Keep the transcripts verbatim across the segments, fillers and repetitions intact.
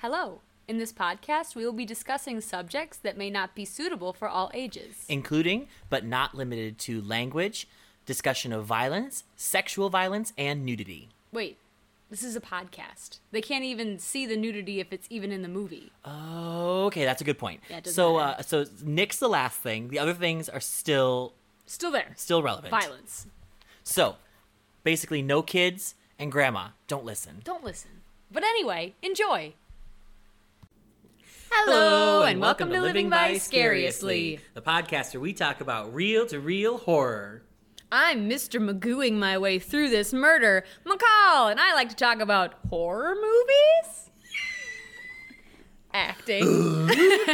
Hello. In this podcast, we will be discussing subjects that may not be suitable for all ages. Including, but not limited to, language, discussion of violence, sexual violence, and nudity. Wait, this is a podcast. They can't even see the nudity if it's even in the movie. Oh, okay, that's a good point. Yeah, it doesn't so, matter. uh, so nix the last thing. The other things are still Still there. still relevant. Violence. So, basically, no kids and grandma. Don't listen. Don't listen. But anyway, enjoy. Hello, and welcome, to Living Vicariously, the podcast where we talk about real-to-real horror. I'm Mister Magooing my way through this murder, McCall, and I like to talk about horror movies? Acting.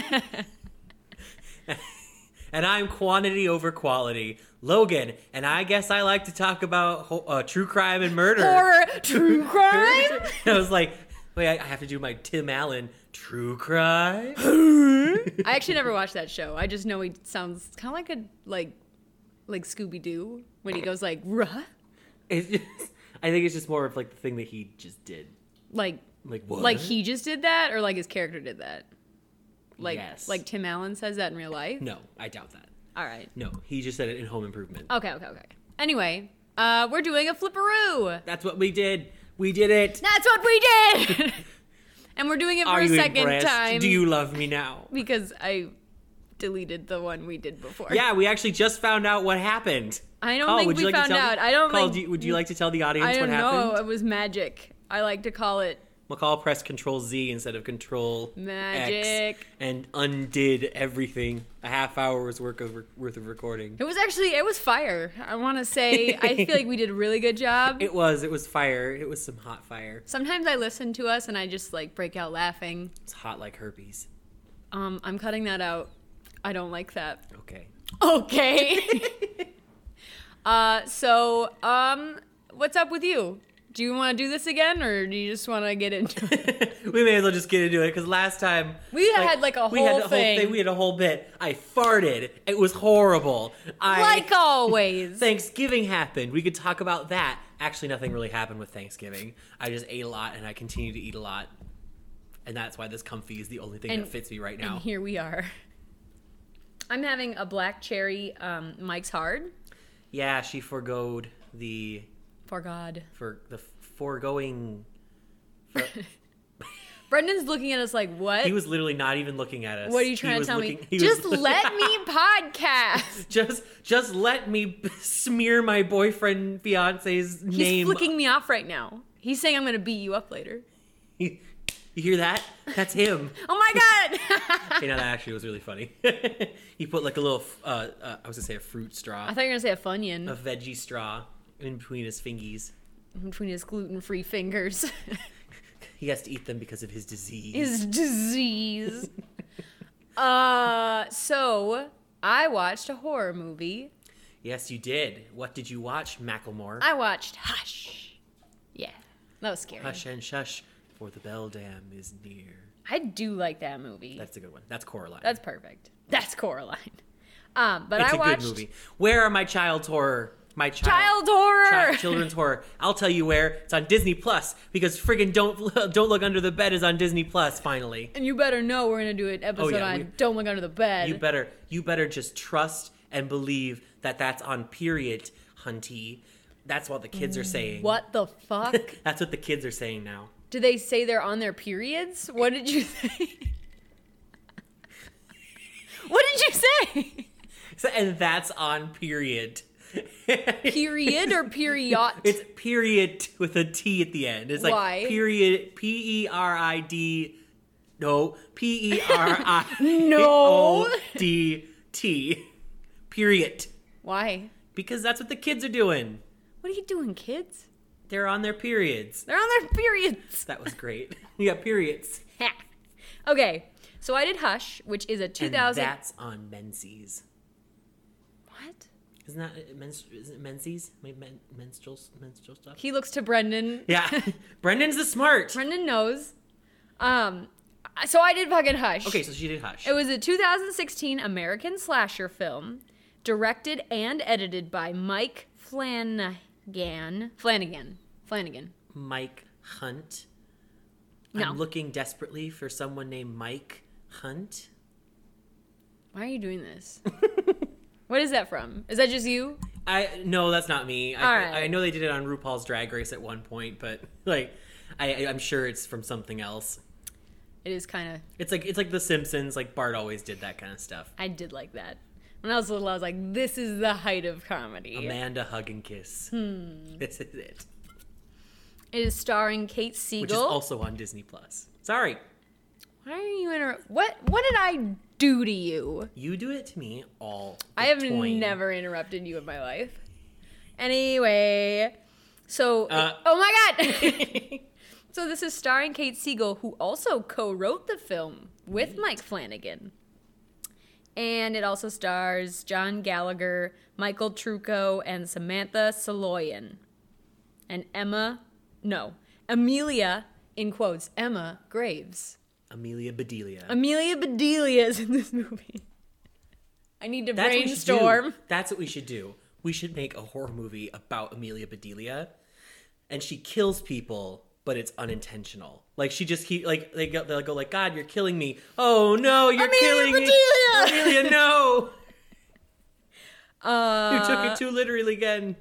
And I'm quantity over quality, Logan, and I guess I like to talk about ho- uh, true crime and murder. Horror, true crime? I was like, wait, I have to do my Tim Allen true crime? I actually never watched that show. I just know he sounds kind of like a, like, like Scooby-Doo when he goes like, ruh? It's just, I think it's just more of like the thing that he just did. Like, Like what? like he just did that, or like his character did that? Like, Yes. like Tim Allen says that in real life? No, I doubt that. All right. No, he just said it in Home Improvement. Okay, okay, okay. Anyway, uh, we're doing a flipperoo. That's what we did. We did it. That's what we did. And we're doing it for Are a you second impressed? time. Do you love me now? Because I deleted the one we did before. Yeah, we actually just found out what happened. I don't Call, think would you we like to found tell out. The, I don't Call, like. do you, would you like to tell the audience I don't what know. happened? It was magic. I like to call it McCall pressed Control Z instead of Control magic. X and undid everything. A half hour's worth of worth of recording. It was actually it was fire. I want to say I feel like we did a really good job. It was. It was fire. It was some hot fire. Sometimes I listen to us and I just like break out laughing. It's hot like herpes. Um, I'm cutting that out. I don't like that. Okay. Okay. uh, so um, what's up with you? Do you want to do this again, or do you just want to get into it? We may as well just get into it because last time We had, like, a we had whole the whole thing. We had a whole bit. I farted. It was horrible. I, Like always. Thanksgiving happened. We could talk about that. Actually, nothing really happened with Thanksgiving. I just ate a lot, and I continue to eat a lot, and that's why this comfy is the only thing And- that fits me right now. And here we are. I'm having a black cherry um, Mike's Hard. Yeah, she forgoed the For God. for the foregoing. For, Brendan's looking at us like, what? he was literally not even looking at us. What are you He trying to was tell looking- me? he was Just looking- let me podcast. Just, just let me smear my boyfriend, fiance's He's name. flicking me off right now. He's saying I'm going to beat you up later. You hear that? That's him. Oh my God. You know, that actually was really funny. He put like a little, uh, uh, I was gonna say a fruit straw, I thought you were going to say a Funyun a veggie straw in between his fingies. between his gluten-free fingers. He has to eat them because of his disease. His disease. uh, so I watched a horror movie. Yes, you did. What did you watch, Macklemore? I watched Hush. Yeah, that was scary. Hush and shush, for the bell dam is near. I do like that movie. That's a good one. That's Coraline. That's perfect. That's Coraline. Um, but it's I a watched good movie. Where are my child's horror? My child, Child horror. Child, children's horror. I'll tell you where. It's on Disney Plus because friggin' don't don't look under the bed is on Disney Plus finally. And you better know we're gonna do an episode Oh, yeah, on we- Don't Look Under the Bed. You better you better just trust and believe that that's on period, hunty. That's what the kids are saying. What the fuck? That's what the kids are saying now. Do they say they're on their periods? What did you say? What did you say? So, and that's on period. Period or period? It's period with a T at the end. It's like Why? period, P E R I D, no, P E R I No. O D T, period. Why? Because that's what the kids are doing. What are you doing, kids? They're on their periods. They're on their periods. That was great. You got periods. Okay, so I did Hush, which is a two thousand. And that's on Menses. What? Isn't that uh, men's, is it Menses? Men, men, menstrual, menstrual stuff? He looks to Brendan. Yeah. Brendan's the smart. Brendan knows. Um, so I did fucking Hush. Okay, so she did Hush. It was a two thousand sixteen American slasher film, directed and edited by Mike Flanagan. Flanagan. Flanagan. Mike Hunt. No. I'm looking desperately for someone named Mike Hunt. Why are you doing this? What is that from? Is that just you? I no, that's not me. I, All right. I know they did it on RuPaul's Drag Race at one point, but like, I, I'm sure it's from something else. It is kind of. It's like it's like The Simpsons. Like Bart always did that kind of stuff. I did like that. When I was little, I was like, "This is the height of comedy." Amanda Hug and Kiss. Hmm. This is it. It is starring Kate Siegel. Which is also on Disney Plus. Sorry. Why are you inter- What? What did I do to you? You do it to me all the I have time. never interrupted you in my life. Anyway, so Uh. oh my god. So this is starring Kate Siegel, who also co-wrote the film with Mike Flanagan. And it also stars John Gallagher, Michael Trucco, and Samantha Saloyan. And Emma, no, Amelia, in quotes, Emma Graves. Amelia Bedelia. Amelia Bedelia is in this movie. I need to That's what we should brainstorm. do. That's what we should do. We should make a horror movie about Amelia Bedelia, and she kills people, but it's unintentional. Like she just keep like they go, they'll go like, God, you're killing me. Oh no, you're Amelia killing Bedelia! me, Amelia. No, Uh, you took it too literally again.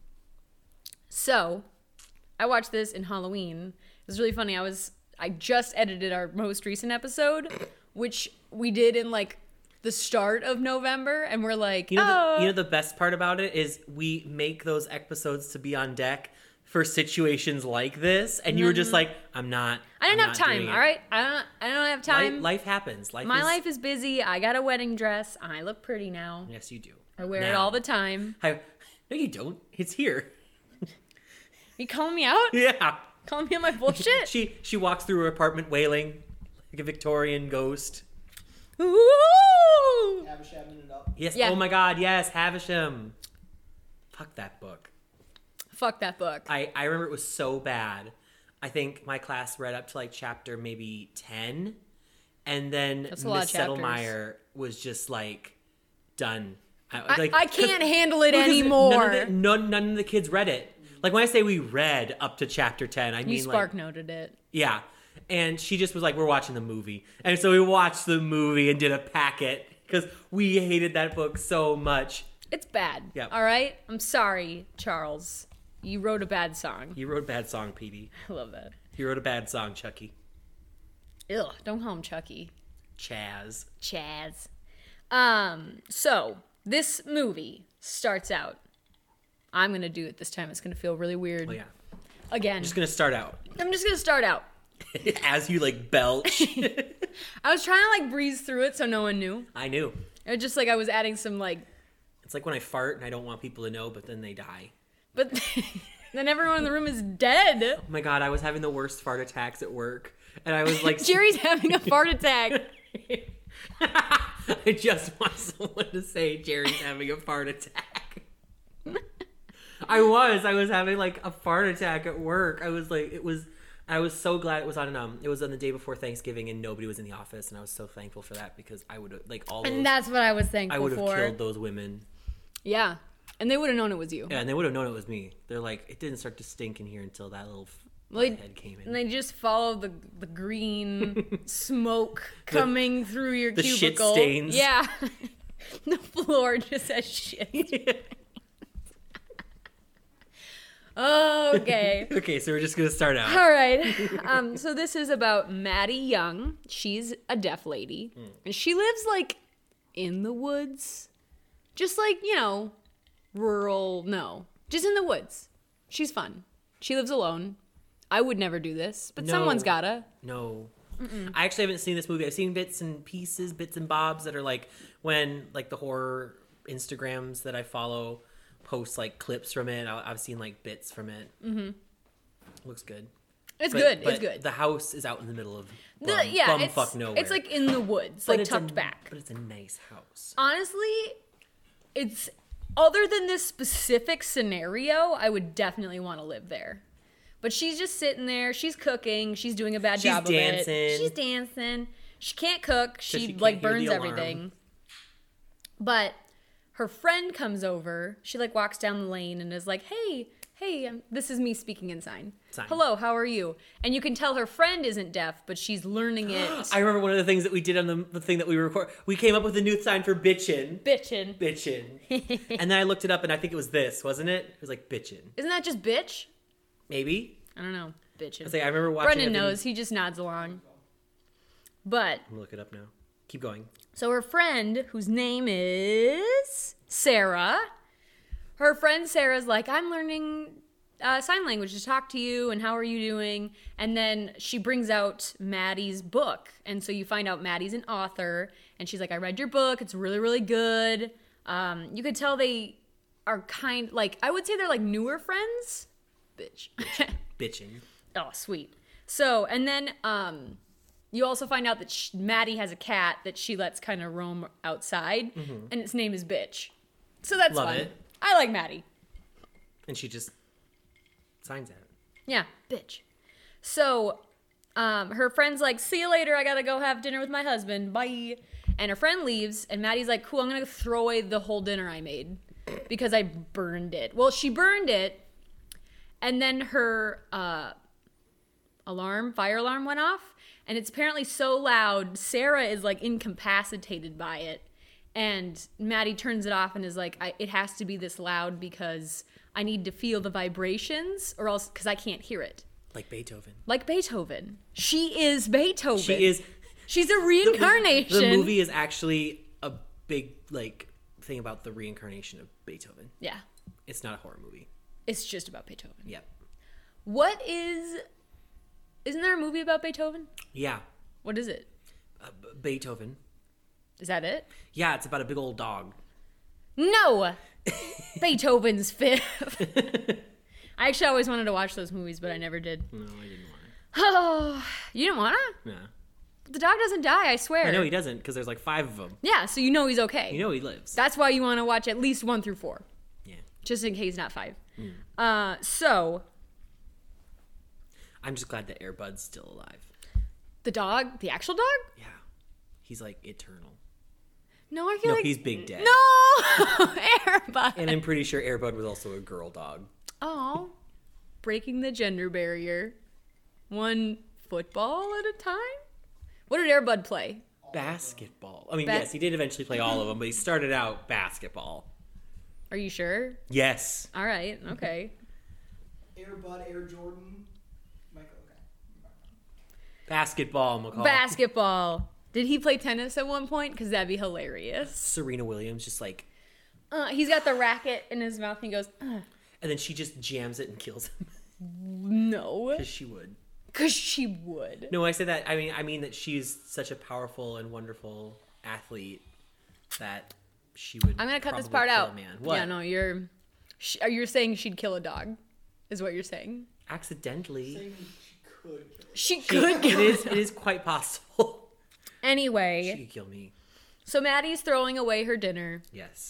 So, I watched this in Halloween. It was really funny. I was I just edited our most recent episode, which we did in like the start of November, and we're like, You know, oh, the, you know the best part about it is we make those episodes to be on deck for situations like this, and you were just like, I'm not. I didn't I'm have not time. doing it. All right, I don't. I don't have time. Life, life happens. Life. My is, life is busy. I got a wedding dress. I look pretty now. Yes, you do. I wear it Now. all the time. I, no, you don't. It's here. You calling me out? Yeah. Calling me on my bullshit? She she walks through her apartment wailing like a Victorian ghost. Ooh! Havisham it up. Yes. Yeah. Oh my God. Yes. Havisham. Fuck that book. Fuck that book. I I remember it was so bad. I think my class read up to like chapter maybe ten, and then That's a lot Miss of chapters. Settlemeyer was just like done. I, like, I can't handle it because anymore. None of, the, none, none of the kids read it. Like when I say we read up to chapter ten, I you mean spark like noted it. yeah. And she just was like, we're watching the movie. And so we watched the movie and did a packet because we hated that book so much. It's bad. Yep. All right? I'm sorry, Charles. You wrote a bad song. You wrote a bad song, Petey. I love that. You wrote a bad song, Chucky. Ugh, don't call him Chucky. Chaz. Chaz. Um, so this movie starts out. I'm gonna do it this time. It's gonna feel really weird. Oh, yeah. Again. I'm just going to start out. I'm just gonna start out. As you like belch. I was trying to like breeze through it so no one knew. I knew. It was just like I was adding some like, It's like when I fart and I don't want people to know, but then they die. but then everyone in the room is dead. Oh my God, I was having the worst fart attacks at work. And I was like, Jerry's having a fart attack. I just want someone to say Jerry's having a fart attack. I was. I was having like a fart attack at work. I was like, it was, I was so glad it was on, um, it was on the day before Thanksgiving and nobody was in the office. And I was so thankful for that because I would have, like, all those, And that's what I was thankful I would have for. killed those women. Yeah. And they would have known it was you. Yeah, and they would have known it was me. They're like, it didn't start to stink in here until that little f- Like, head came in. and they just follow the the green smoke coming through your the shit cubicle. stains. Yeah. The floor just has shit. Okay. Okay, so we're just gonna start out. All right. Um, so this is about Maddie Young. She's a deaf lady. Mm. And she lives like in the woods. Just like, you know, rural, no. Just in the woods. She's fun. She lives alone. I would never do this, but No. someone's gotta. No. I actually haven't seen this movie. I've seen bits and pieces, bits and bobs that are like when like the horror Instagrams that I follow post like clips from it. I- I've seen like bits from it. Mm-hmm. Looks good. It's But- good. but it's good. The house is out in the middle of The- bum, yeah, bum it's, fuck nowhere. it's like in the woods, But like it's tucked a, back. But it's a nice house. Honestly, it's other than this specific scenario, I would definitely want to live there. But she's just sitting there. She's cooking. She's doing a bad She's job of dancing. it. She's dancing. She can't cook. She, she can't like hear the burns alarm. everything. But her friend comes over. She like walks down the lane and is like, "Hey, hey, um, this is me speaking in sign. Sign. Hello, how are you? And you can tell her friend isn't deaf, but she's learning it. I remember one of the things that we did on the, the thing that we record. We came up with a new sign for bitchin'. Bitchin'. Bitchin'. And then I looked it up, and I think it was this, wasn't it? It was like bitchin'. Isn't that just bitch? Maybe. I don't know. Bitchin'. I was like, I remember watching. Brendan it knows. He just nods along. But I'm gonna look it up now. Keep going. so her friend, whose name is Sarah, her friend Sarah's like, I'm learning uh, sign language to talk to you, and how are you doing? And then she brings out Maddie's book, and so you find out Maddie's an author, and she's like, I read your book. It's really, really good. Um, you could tell they are kind, like, I would say they're like newer friends. Bitch. Bitchin'. Oh, sweet. So, and then um, you also find out that sh- Maddie has a cat that she lets kind of roam outside, Mm-hmm. and its name is Bitch. So that's Love fun. it. I like Maddie. And she just signs at it. Yeah, Bitch. So, um, her friend's like, see you later. I gotta go have dinner with my husband. Bye. And her friend leaves, and Maddie's like, cool, I'm gonna throw away the whole dinner I made because I burned it. Well, she burned it, and then her uh, alarm, fire alarm went off, and it's apparently so loud, Sarah is like incapacitated by it. And Maddie turns it off and is like, I, it has to be this loud because I need to feel the vibrations or else, because I can't hear it. Like Beethoven. Like Beethoven. She is Beethoven. She is. She's a reincarnation. The, the movie is actually a big, like, thing about the reincarnation of Beethoven. Yeah. It's not a horror movie. It's just about Beethoven. Yep. What is... Isn't there a movie about Beethoven? Yeah. What is it? Uh, B- Beethoven. Is that it? Yeah, it's about a big old dog. No! Beethoven's Fifth. I actually always wanted to watch those movies, but I never did. No, I didn't want Oh, you didn't want to? to. No. The dog doesn't die, I swear. I know he doesn't, because there's like five of them. Yeah, so you know he's okay. You know he lives. That's why you want to watch at least one through four. Yeah. Just in case not five. Mm. Uh, so... I'm just glad that Air Bud's still alive. The dog? The actual dog? Yeah. He's like eternal. No, I feel No, like... he's big dead. No! Airbud. And I'm pretty sure Air Bud was also a girl dog. Oh. Breaking the gender barrier. One football at a time? What did Airbud play? Basketball. I mean, Ba- yes, he did eventually play all of them, but he started out basketball. Are you sure? Yes. All right. Okay. Air Bud, Air Jordan, Michael. Okay. Basketball, McCall. Basketball. Did he play tennis at one point? Because that'd be hilarious. Serena Williams just like... Uh, he's got the racket in his mouth and he goes, uh, And then she just jams it and kills him. no. Because she would. Because she would. No, I say that, I mean, I mean that she's such a powerful and wonderful athlete that she would I'm going to cut this probably part kill out. a man. What? Yeah, no, you're... Sh- you're saying she'd kill a dog, is what you're saying. Accidentally. Saying she could kill it. She She- could kill it is. a It is quite possible. Anyway, She could kill me. so Maddie's throwing away her dinner Yes.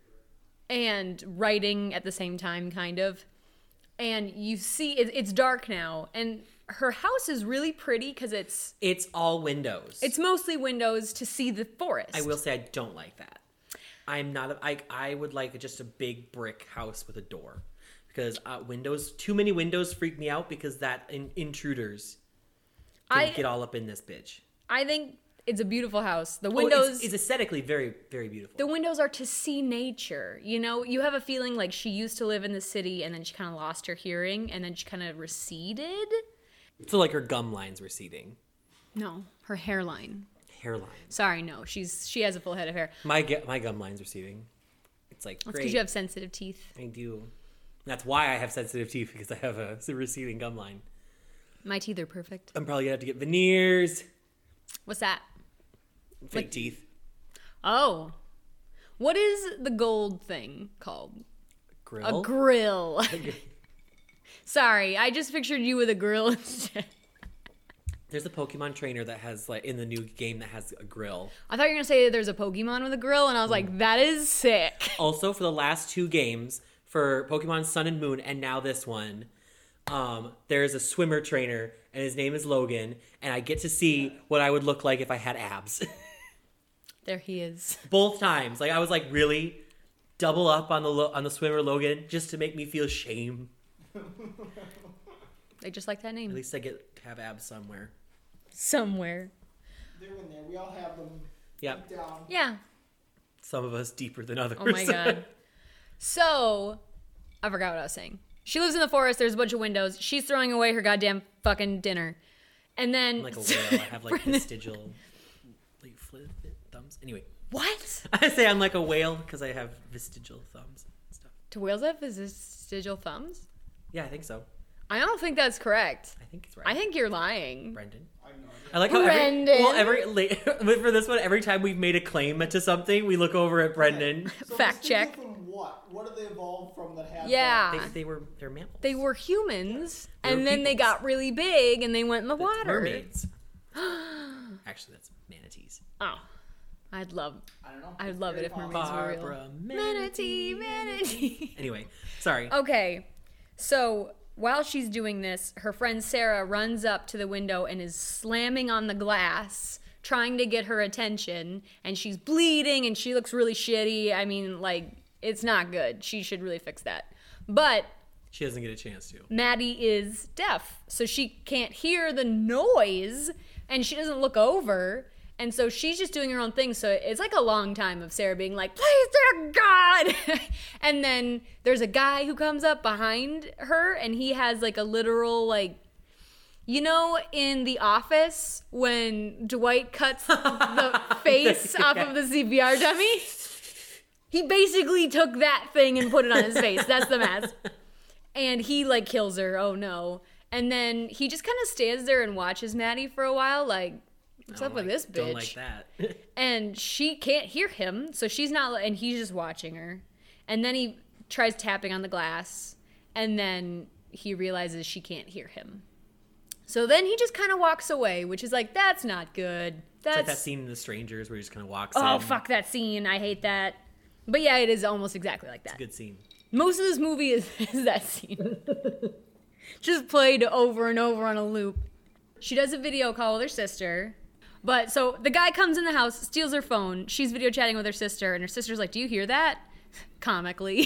and writing at the same time, kind of. And you see, it, it's dark now, and her house is really pretty because it's It's all windows. it's mostly windows to see the forest. I will say I don't like that. I'm not. A, I I would like just a big brick house with a door, because uh, windows. Too many windows freak me out because that in, intruders can I get all up in this bitch. I think it's a beautiful house. The Oh, windows. it's, it's aesthetically very very beautiful. the windows are to see nature. You know, you have a feeling like she used to live in the city and then she kind of lost her hearing and then she kind of receded. So like her gum lines receding, No, her hairline. hairline. Sorry, no. She's she has a full head of hair. My ge- my gum lines receding. It's like That's great. because you have sensitive teeth. I do. That's why I have sensitive teeth, because I have a, a receding gum line. My teeth are perfect. I'm probably gonna have to get veneers. What's that? Fake Like- teeth. Oh. What is the gold thing called? Grill. A grill. Sorry, I just pictured you with a grill instead. There's a Pokemon trainer that has like in the new game that has a grill. I thought you were going to say there's a Pokemon with a grill, and I was like, that is sick. Also, for the last two games, for Pokemon Sun and Moon, and now this one, um, there's a swimmer trainer, and his name is Logan, and I get to see what I would look like if I had abs. There he is. Both times, like I was like, really double up on the lo- on the swimmer Logan just to make me feel shame. They just like that At name. least I get to have abs somewhere. Somewhere. They're in there. We all have them Yep. deep down. Yeah. Some of us deeper than others. Oh my god. So, I forgot what I was saying. She lives in the forest. There's a bunch of windows. She's throwing away her goddamn fucking dinner. And then... I'm like a whale. I have like vestigial like, flip thumbs. Anyway. What? I say I'm like a whale because I have vestigial thumbs and stuff. Do whales have vestigial thumbs? Yeah, I think so. I don't think that's correct. I think it's right. I think you're lying. Brendan. I have no idea. I like how every, Brendan. well, every like, for this one, every time we've made a claim to something, we look over at Brendan. So Fact vestigial check. From what? What did they evolve from that had? Yeah. They, they were they're mammals. They were humans, They were and then they peoples. got really big, and they went in the That's water. mermaids. Actually, that's manatees. Oh, I'd love, I don't know. I'd love it if Very mermaids were real. Barbara Manatee, manatee. Anyway, sorry. Okay, so while she's doing this, her friend Sarah runs up to the window and is slamming on the glass, trying to get her attention, and she's bleeding and she looks really shitty. I mean, like, it's not good. She should really fix that. But She doesn't get a chance to. Maddie is deaf, so she can't hear the noise, and she doesn't look over, and so she's just doing her own thing. So it's like a long time of Sarah being like, please, dear God. And then there's a guy who comes up behind her, and he has like a literal, like, you know, in The Office when Dwight cuts the face off of the C P R dummy? He basically took that thing and put it on his face. That's the mask. And he, like, kills her. Oh, no. And then he just kind of stands there and watches Maddie for a while, like, what's Don't up with like- this bitch? Don't like that. And she can't hear him, so she's not, and he's just watching her. And then he tries tapping on the glass, and then he realizes she can't hear him. So then he just kind of walks away, which is like, that's not good. It's That's like that scene in The Strangers where he just kind of walks oh in. fuck that scene. I hate that. But yeah, it is almost exactly like that. Good scene. Most of this movie is, is that scene. Just played over and over on a loop. She does a video call with her sister. But so the guy comes in the house, steals her phone. She's video chatting with her sister, and her sister's like, do you hear that? Comically.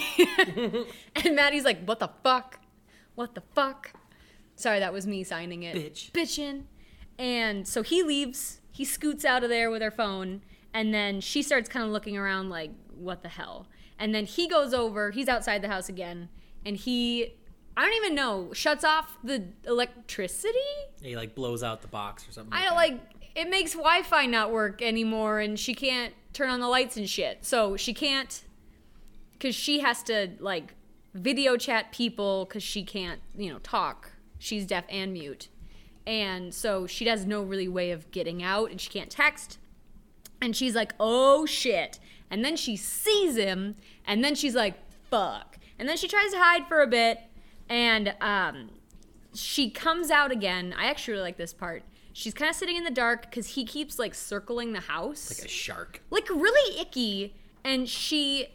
And Maddie's like, what the fuck? What the fuck? Sorry, that was me signing it. Bitch. Bitchin'. And so he leaves. He scoots out of there with her phone. And then she starts kind of looking around like, what the hell? And then he goes over. He's outside the house again. And he, I don't even know, shuts off the electricity? Yeah, he like blows out the box or something. I like don't that. like, it makes Wi-Fi not work anymore. And she can't turn on the lights and shit. So she can't, because she has to like video chat people because she can't, you know, talk. She's deaf and mute. And so she has no really way of getting out, and she can't text. And she's like, oh shit. And then she sees him, and then she's like, fuck. And then she tries to hide for a bit, and um, she comes out again. I actually really like this part. She's kind of sitting in the dark because he keeps like circling the house. Like a shark. Like really icky. And she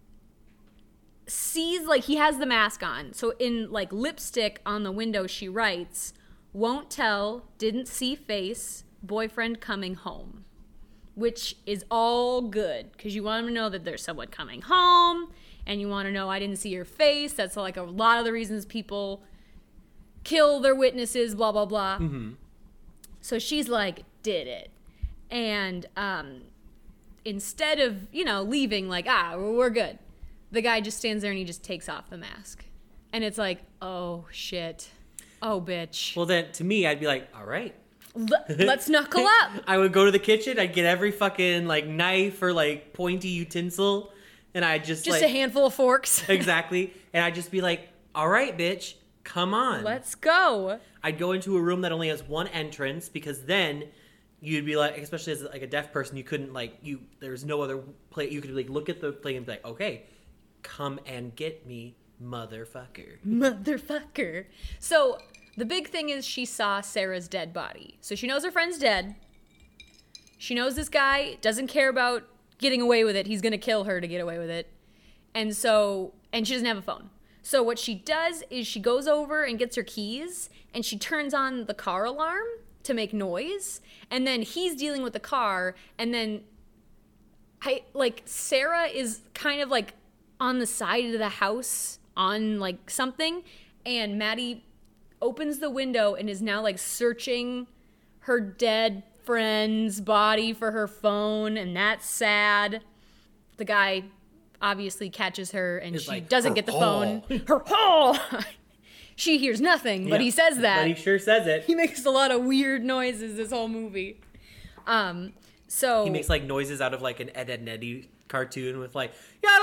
sees, like, he has the mask on. So in like lipstick on the window, she writes, won't tell, didn't see face, boyfriend coming home. Which is all good because you want them to know that there's someone coming home, and you want to know I didn't see your face. That's like a lot of the reasons people kill their witnesses, blah, blah, blah. Mm-hmm. So she's like, did it. And um, instead of, you know, leaving like, ah, we're good, the guy just stands there and he just takes off the mask. And it's like, oh, shit. Oh, bitch. Well, then to me, I'd be like, all right. L- let's knuckle up. I would go to the kitchen. I'd get every fucking like knife or like pointy utensil, and I'd just Just like a handful of forks. exactly, and I'd just be like, "All right, bitch, come on." Let's go. I'd go into a room that only has one entrance because then you'd be like, especially as like a deaf person, you couldn't like you. There's no other play. You could like look at the play and be like, "Okay, come and get me, motherfucker." Motherfucker. So the big thing is she saw Sarah's dead body. So she knows her friend's dead. She knows this guy doesn't care about getting away with it. He's going to kill her to get away with it. And so, and she doesn't have a phone. So what she does is she goes over and gets her keys, and she turns on the car alarm to make noise. And then he's dealing with the car, and then I like Sarah is kind of like on the side of the house on like something, and Maddie opens the window and is now like searching her dead friend's body for her phone, and that's sad. The guy obviously catches her, and It's she like, doesn't "Her get the haw." phone. Her haw! She hears nothing, but Yeah. he says that. But he sure says it. He makes a lot of weird noises this whole movie. Um, so He makes like noises out of like an Ed, Ed and Eddie cartoon with like,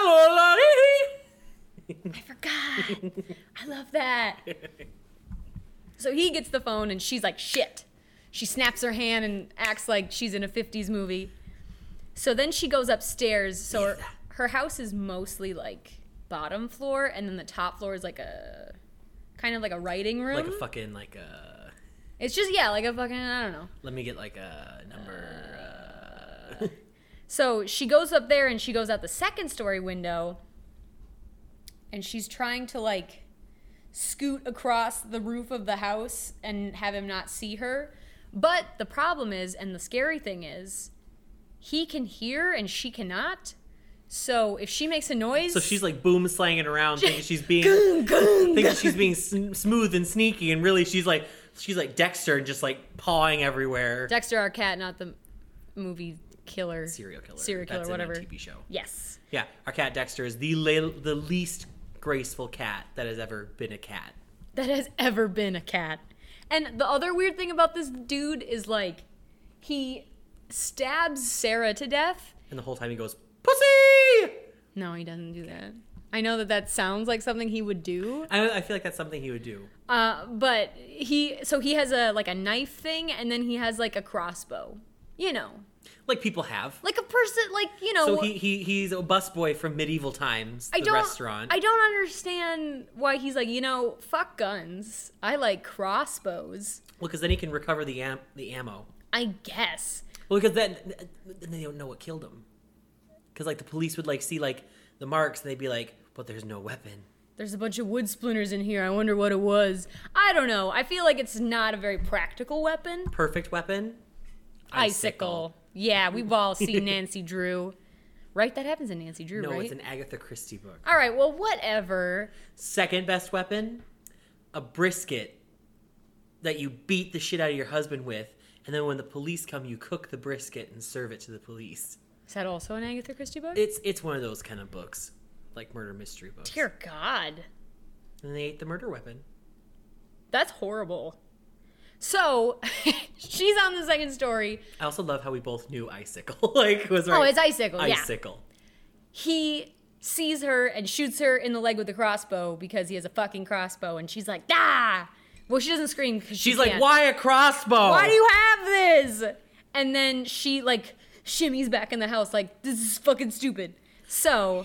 I forgot. I love that. So he gets the phone and she's like, shit. She snaps her hand and acts like she's in a fifties movie. So then she goes upstairs. So her, her house is mostly like bottom floor, and then the top floor is like a kind of like a writing room. like a fucking like a. It's just, yeah, like a fucking, I don't know. Let me get like a number. Uh, So she goes up there and she goes out the second story window, and she's trying to like scoot across the roof of the house and have him not see her. But the problem is, and the scary thing is, he can hear and she cannot. So if she makes a noise, so she's like boom slanging around, thinking she's being gung, gung, thinking she's being sm- smooth and sneaky, and really she's like she's like Dexter and just like pawing everywhere. Dexter Arquette, not the movie killer, Serial killer. serial killer, That's whatever. In a T V show. Yes. Yeah, our cat Dexter is the la- the least graceful cat that has ever been a cat. That has ever been a cat. And the other weird thing about this dude is like he stabs Sarah to death. And the whole time he goes, "Pussy!" No, he doesn't do that. I know that that sounds like something he would do. I, I feel like that's something he would do. Uh, but he, so he has a like a knife thing, and then he has like a crossbow. You know, Like people have. like a person, like you know. So he, he he's a busboy from medieval times, the I don't, restaurant. I don't understand why he's like, you know, fuck guns. I like crossbows. Well, because then he can recover the am- the ammo. I guess. Well, because then, then they don't know what killed him. Because like the police would like see like the marks, and they'd be like, "But there's no weapon." There's a bunch of wood splinters in here. I wonder what it was. I don't know. I feel like it's not a very practical weapon. Perfect weapon. Icicle. Yeah, we've all seen Nancy Drew. Right? That happens in Nancy Drew, No, right? it's an Agatha Christie book. All right, well, whatever. Second best weapon, a brisket that you beat the shit out of your husband with, and then when the police come, you cook the brisket and serve it to the police. Is that also an Agatha Christie book? It's it's one of those kind of books, like murder mystery books. Dear God. And they ate the murder weapon. That's horrible. So, she's on the second story. I also love how we both knew icicle. like was right. Oh, it's icicle, yeah. Icicle. He sees her and shoots her in the leg with a crossbow because he has a fucking crossbow, and she's like, "Ah!" Well, she doesn't scream because She's like, "Why a crossbow? Why do you have this?" And then she like shimmies back in the house like, "This is fucking stupid." So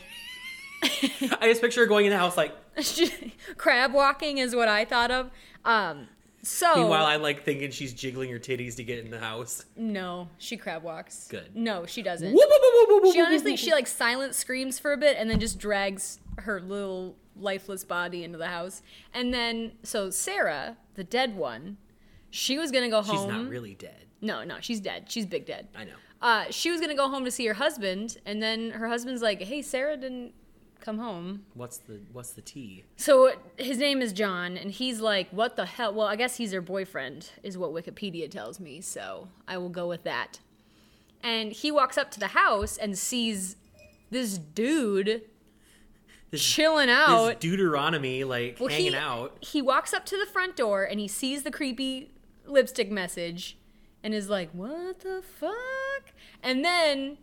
I just picture her going in the house like. crab walking is what I thought of. Um, so Meanwhile, I'm like thinking she's jiggling her titties to get in the house. no, she crab walks. Good. No, she doesn't. Whoop, whoop, whoop, whoop, whoop, She whoop, honestly, whoop, she like silent screams for a bit and then just drags her little lifeless body into the house. And then, so Sarah, the dead one, she was gonna go home. She's not really dead. No, no, she's dead. She's big dead. I know. Uh, she was gonna go home to see her husband, and then her husband's like, "Hey, Sarah didn't come home." What's the what's the tea? So his name is John, and he's like, "What the hell?" Well, I guess he's her boyfriend, is what Wikipedia tells me, so I will go with that. And he walks up to the house and sees this dude This, chilling this out. Deuteronomy like Well, hanging he, out. He walks up to the front door and he sees the creepy lipstick message and is like, "What the fuck?" And then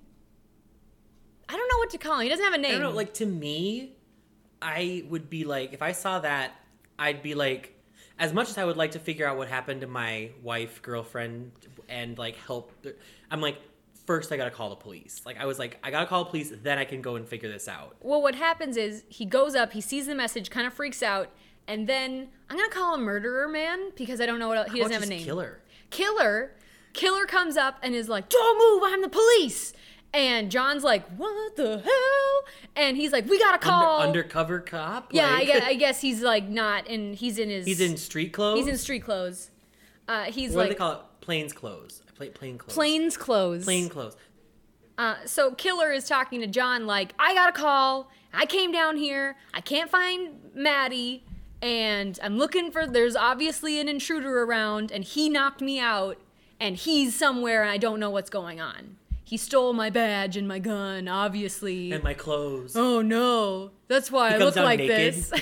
I don't know what to call him. He doesn't have a name. I don't know. Like to me, I would be like, if I saw that, I'd be like, as much as I would like to figure out what happened to my wife, girlfriend, and like help, I'm like, first I gotta call the police. Like I was like, I gotta call the police, then I can go and figure this out. Well, what happens is he goes up, he sees the message, kind of freaks out, and then I'm gonna call him Murderer Man because I don't know what else. He How doesn't about have a just name. Killer. Killer. Killer comes up and is like, "Don't move, I'm the police." And John's like, "What the hell?" And he's like, "We gotta call." Under, undercover cop. yeah, like, I, guess, I guess he's like not in. He's in his. He's in street clothes. He's in street clothes. Uh, he's What like do they call it? Plains clothes. Play, plain clothes. plains clothes. Plain clothes. Uh, so Killer is talking to John like, "I got a call. I came down here. I can't find Maddie. and I'm looking for, there's obviously an intruder around, and he knocked me out, and he's somewhere, and I don't know what's going on. He stole my badge and my gun, obviously. And my clothes. Oh no, that's why He I comes look out like naked. this.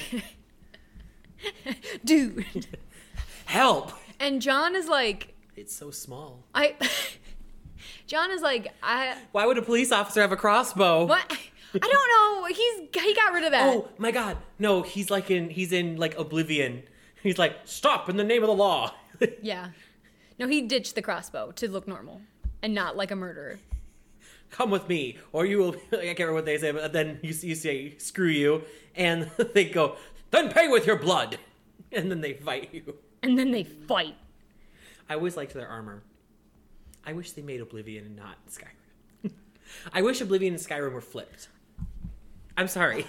Dude. Help! And John is like, It's so small. I... John is like, I... Why would a police officer have a crossbow? What? I don't know. He's He got rid of that. Oh my god. No, he's like in, he's in like Oblivion. He's like, stop in the name of the law. Yeah. No, he ditched the crossbow to look normal and not like a murderer. Come with me, or you will, I can't remember what they say, but then you, you say, screw you, and they go, then pay with your blood. And then they fight you. And then they fight. I always liked their armor. I wish they made Oblivion and not Skyrim. I wish Oblivion and Skyrim were flipped. I'm sorry.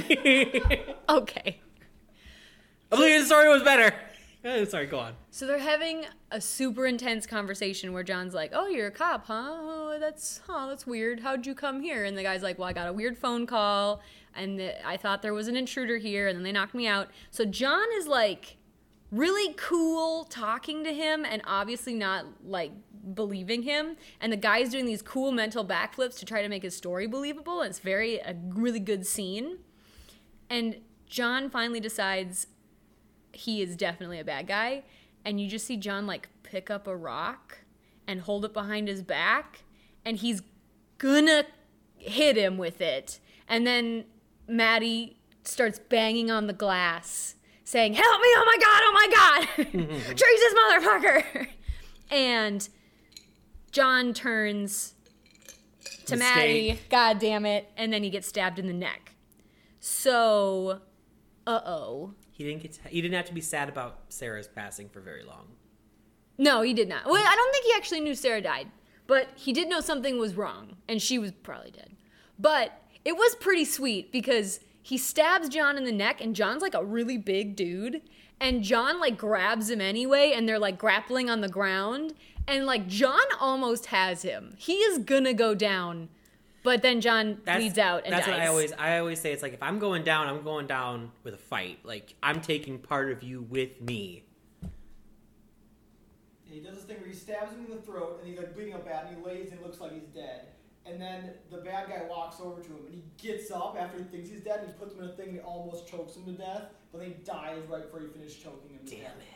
Okay. Oblivion's story was better. Eh, sorry, go on. So they're having a super intense conversation where John's like, "Oh, you're a cop, huh? Oh, that's oh, that's weird. How'd you come here?" And the guy's like, "Well, I got a weird phone call, and the, I thought there was an intruder here, and then they knocked me out." So John is like really cool talking to him, and obviously not like believing him. And the guy's doing these cool mental backflips to try to make his story believable. And it's very a really good scene. And John finally decides he is definitely a bad guy, and you just see John like pick up a rock and hold it behind his back, and he's gonna hit him with it. And then Maddie starts banging on the glass saying, "Help me, oh my god, oh my god, Trees this motherfucker." And John turns to Mistake. Maddie, god damn it, and then he gets stabbed in the neck. So uh-oh. He didn't get. To, he didn't have to be sad about Sarah's passing for very long. No, he did not. Well, I don't think he actually knew Sarah died, but he did know something was wrong, and she was probably dead. But it was pretty sweet because he stabs John in the neck, and John's like a really big dude, and John like grabs him anyway, and they're like grappling on the ground, and like John almost has him. He is gonna go down, but then John That's, bleeds out and that's dies. what I always. I always say it's like if I'm going down, I'm going down with a fight. Like I'm taking part of you with me. And he does this thing where he stabs him in the throat, and he's like bleeding up bad, and he lays and it looks like he's dead. And then the bad guy walks over to him, and he gets up after he thinks he's dead, and he puts him in a thing, and he almost chokes him to death, but then he dies right before he finished choking him to Damn death. it.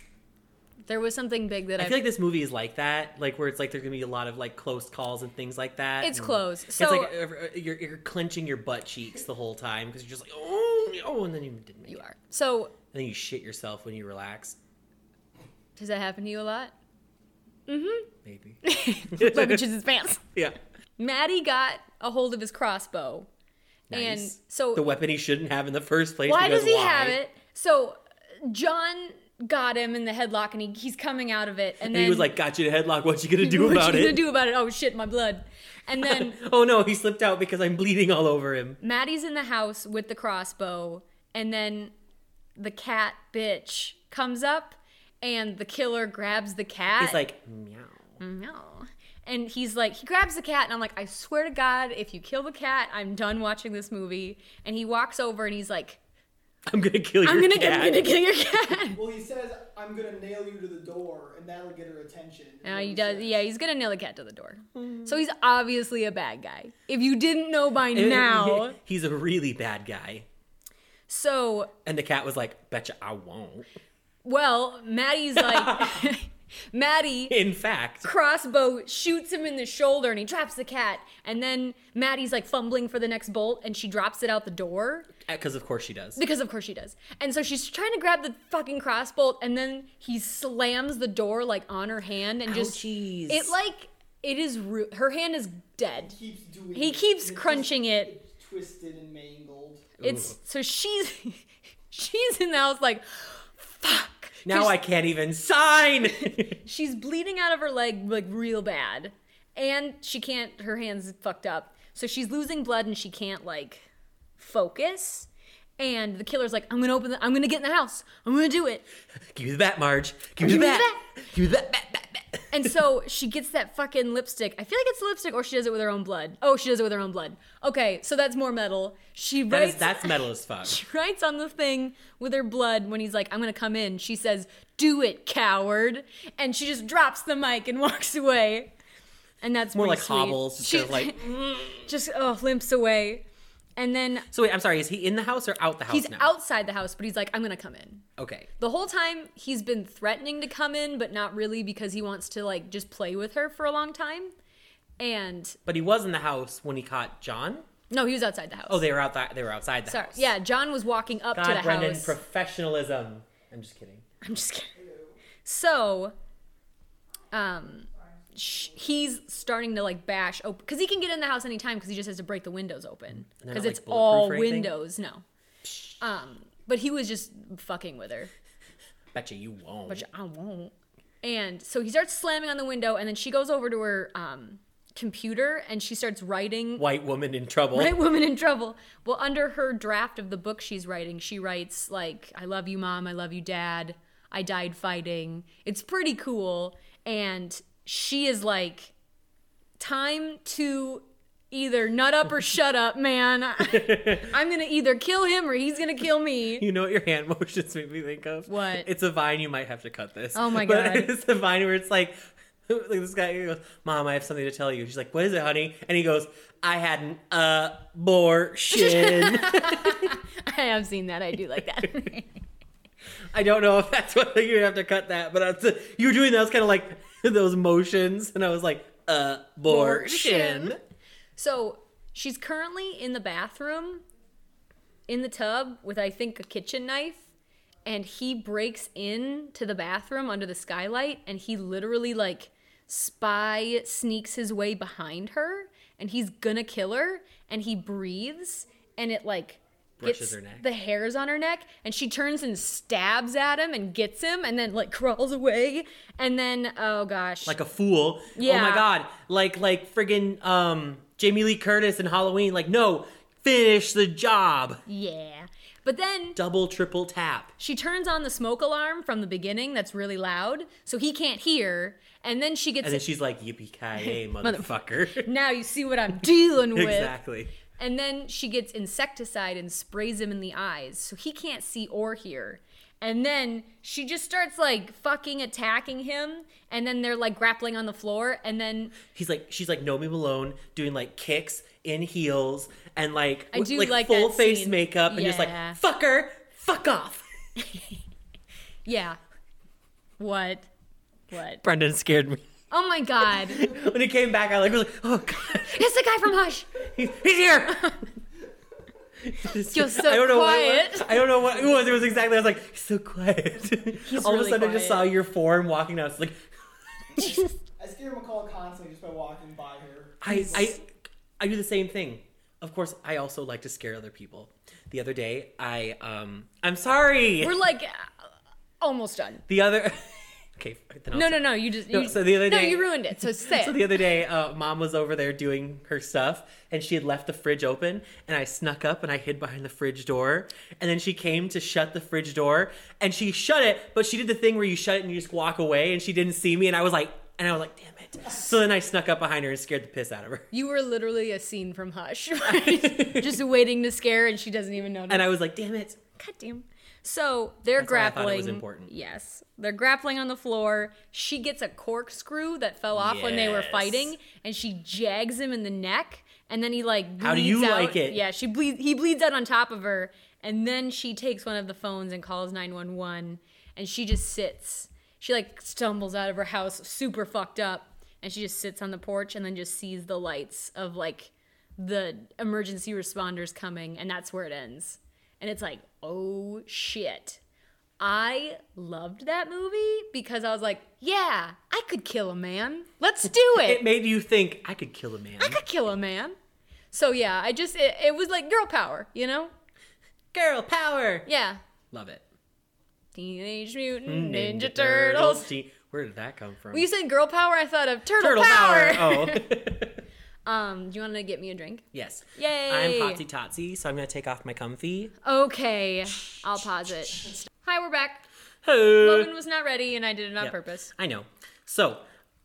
There was something big that I I feel like this movie is like that, like where it's like there's gonna be a lot of like close calls and things like that. It's and close. It's So like uh, you're, you're clenching your butt cheeks the whole time because you're just like oh oh, and then you didn't make you it. are. So And then you shit yourself when you relax. does that happen to you a lot? Mm-hmm. Maybe. Like which is his pants. Yeah. Maddie got a hold of his crossbow. Nice. And so the weapon he shouldn't have in the first place. why because does he why? have it? So John got him in the headlock, and he, he's coming out of it. And, And then he was like, "Got you to headlock. What you gonna do what about you it?" gonna do about it? Oh shit, my blood. And then Oh no, he slipped out because I'm bleeding all over him. Maddie's in the house with the crossbow, and then the cat bitch comes up, and the killer grabs the cat. He's like, meow. No. And he's like, he grabs the cat, and I'm like, I swear to God, if you kill the cat, I'm done watching this movie. And he walks over, and he's like, I'm gonna kill your I'm gonna, cat. I'm gonna kill your cat. Well, he says, "I'm gonna nail you to the door," and that'll get her attention. Uh, he does, yeah, he's gonna nail the cat to the door. So he's obviously a bad guy. If you didn't know by now. He's a really bad guy. So, And the cat was like, "Betcha I won't." well, Maddie's like, Maddie In fact, crossbow shoots him in the shoulder, and he traps the cat. And then Maddie's like fumbling for the next bolt, and she drops it out the door. because of course she does. Because of course she does. And so she's trying to grab the fucking crossbolt, and then he slams the door like on her hand, and just Ouchies. it like it is ru- her hand is dead. He keeps doing He it, keeps and it's crunching just- it. It's twisted and mangled. It's so she's she's in the house like fuck. Now 'Cause I can't even sign. she's bleeding out of her leg like real bad, and she can't. Her hand's fucked up, so she's losing blood, and she can't like focus. And the killer's like, I'm gonna open the, I'm gonna get in the house. I'm gonna do it. Give me the bat, Marge. Give me Give the me bat. the Give me that bat, bat, bat. And so she gets that fucking lipstick. I feel like it's lipstick or she does it with her own blood. Oh, she does it with her own blood. Okay, so that's more metal. She That writes is, that's metal as fuck. She writes on the thing with her blood when he's like, I'm gonna come in. She says, "Do it, coward." And she just drops the mic and walks away. And that's More pretty like sweet. hobbles, just She kind of like. just oh limps away. And then So wait, I'm sorry. Is he in the house or out the house he's now? outside the house, but he's like, I'm gonna come in. Okay. The whole time he's been threatening to come in, but not really because he wants to like just play with her for a long time. And But he was in the house when he caught John. no, he was outside the house. Oh, they were out. They were outside the Sorry. house. Yeah, John was walking up God, to the Brendan, house. professionalism. I'm just kidding. I'm just kidding. So, um, sh- he's starting to like bash open because he can get in the house anytime because he just has to break the windows open they're because not, it's like, bulletproof all or anything? windows. No. Um, but he was just fucking with her. Betcha you won't. But I won't. And so he starts slamming on the window, and then she goes over to her um, computer and she starts writing. White woman in trouble. White woman in trouble. Well, under her draft of the book she's writing, she writes like, "I love you, Mom. I love you, Dad. I died fighting." It's pretty cool. And she is like, time to either nut up or shut up, man. I'm going to either kill him or he's going to kill me. You know what your hand motions make me think of? What? It's a vine. You might have to cut this. Oh my But God. It's a vine where it's like, like this guy goes, "Mom, I have something to tell you." She's like, "What is it, honey?" And he goes, "I had an abortion." I have seen that. I do like that. I don't know if that's what you have to cut that, but that's, you were doing that. I was kind of like those motions, and I was like, abortion. So she's currently in the bathroom, in the tub with, I think, a kitchen knife, and he breaks into the bathroom under the skylight, and he literally like spy sneaks his way behind her, and he's gonna kill her, and he breathes, and it like Brushes gets her neck. the hairs on her neck, and she turns and stabs at him and gets him, and then like crawls away, and then oh gosh, Like a fool. Oh Yeah. my God. Like, like friggin' um, Jamie Lee Curtis in Halloween. Like, no, finish the job. yeah. But then Double, triple tap. she turns on the smoke alarm from the beginning that's really loud, so he can't hear. And then she gets And then she's like, yippee-ki-yay, motherfucker. now you see what I'm dealing with. Exactly. And then she gets insecticide and sprays him in the eyes, so he can't see or hear. And then she just starts like fucking attacking him, and then they're like grappling on the floor, and then He's like, she's like Nomi Malone doing like kicks in heels and like, I do like, like full that face scene. makeup and just like, Yeah. fucker, fuck off. yeah. What? What? Brendan scared me. Oh my god. When he came back, I like was like, oh God, It's the guy from Hush. he's, he's here. You're so I don't know quiet. What, I don't know what it was. It was exactly. I was like, he's so quiet. He's All of really a sudden, I just saw quiet. your form walking down. It's like, I scare McCall constantly just by walking by her. I, I, I do the same thing. Of course, I also like to scare other people. The other day, I, um, I'm sorry. We're like uh, almost done. The other, okay. Then I'll No, say- no, no. You just No, you, so the other no, day- you ruined it. So say So it. the other day, uh, Mom was over there doing her stuff, and she had left the fridge open, and I snuck up and I hid behind the fridge door, and then she came to shut the fridge door, and she shut it, but she did the thing where you shut it and you just walk away, and she didn't see me, and I was like, and I was like, damn it. So then I snuck up behind her and scared the piss out of her. You were literally a scene from Hush, right? Just waiting to scare, and she doesn't even notice. And I was like, damn it. God damn. So they're That's why I thought grappling. it was important. Yes, they're grappling on the floor. She gets a corkscrew that fell off when they were Yes. fighting, and she jags him in the neck. And then he like bleeds How do you out. like it? Yeah, she bleeds. He bleeds out on top of her, and then she takes one of the phones and calls nine one one. And she just sits. She like stumbles out of her house, super fucked up, and she just sits on the porch and then just sees the lights of like the emergency responders coming, and that's where it ends. And it's like, oh shit. I loved that movie because I was like, yeah, I could kill a man. Let's do it. It made you think, I could kill a man. I could kill a man. So yeah, I just, it, it was like girl power, you know? Girl power. Yeah. Love it. Teenage Mutant Ninja, Turtles. Gee, where did that come from? When you said girl power, I thought of turtle, Turtle power. power. Oh. um, do you want to get me a drink? Yes. Yay. I'm Potsy Totsy, so I'm going to take off my comfy. Okay, I'll pause it. Hi, we're back. Hey. Logan was not ready, and I did it on Yep. purpose. I know. So,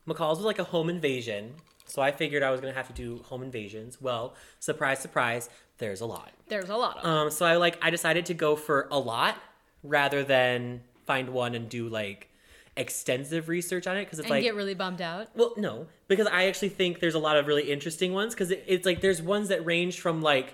McCall's was like a home invasion. So I figured I was going to have to do home invasions. Well, surprise, surprise, there's a lot. There's a lot of them. Um, so I like I decided to go for a lot rather than find one and do like extensive research on it because it's and like get really bummed out. well, no, because I actually think there's a lot of really interesting ones because it, it's like there's ones that range from like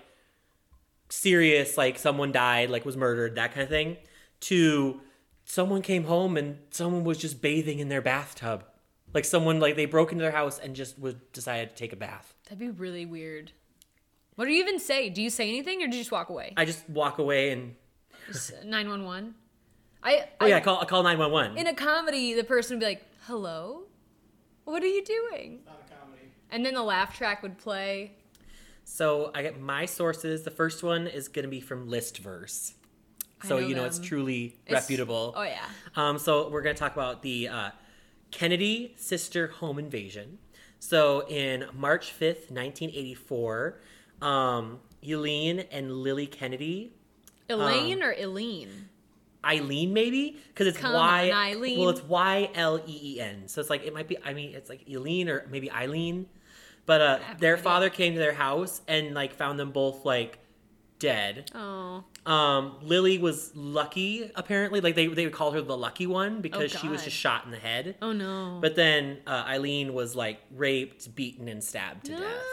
serious, like someone died, like was murdered, that kind of thing, to someone came home and someone was just bathing in their bathtub. Like someone, like they broke into their house and just would decided to take a bath. That'd be really weird. What do you even say? Do you say anything or do you just walk away? I just walk away and nine one one? I, oh I, yeah, I call I call nine one one. In a comedy, the person would be like, hello? What are you doing? It's not a comedy. And then the laugh track would play. So I get my sources. The first one is going to be from Listverse. So, know you know, it's them. truly It's- reputable. Oh, yeah. Um, so we're going to talk about the uh, Kennedy sister home invasion. So in March fifth, nineteen eighty-four, um, Eileen and Lily Kennedy. Elaine Um, or Eileen? Eileen, maybe? Because it's Come Y. on, Eileen. Well, it's Y L E E N. So it's like, it might be, I mean, it's like Eileen or maybe Eileen. But uh, have their no idea. father came to their house and like found them both like dead. Oh. Um, Lily was lucky, apparently. Like they they would call her the lucky one because Oh, she was God. just shot in the head. Oh, no. But then uh, Eileen was like raped, beaten, and stabbed to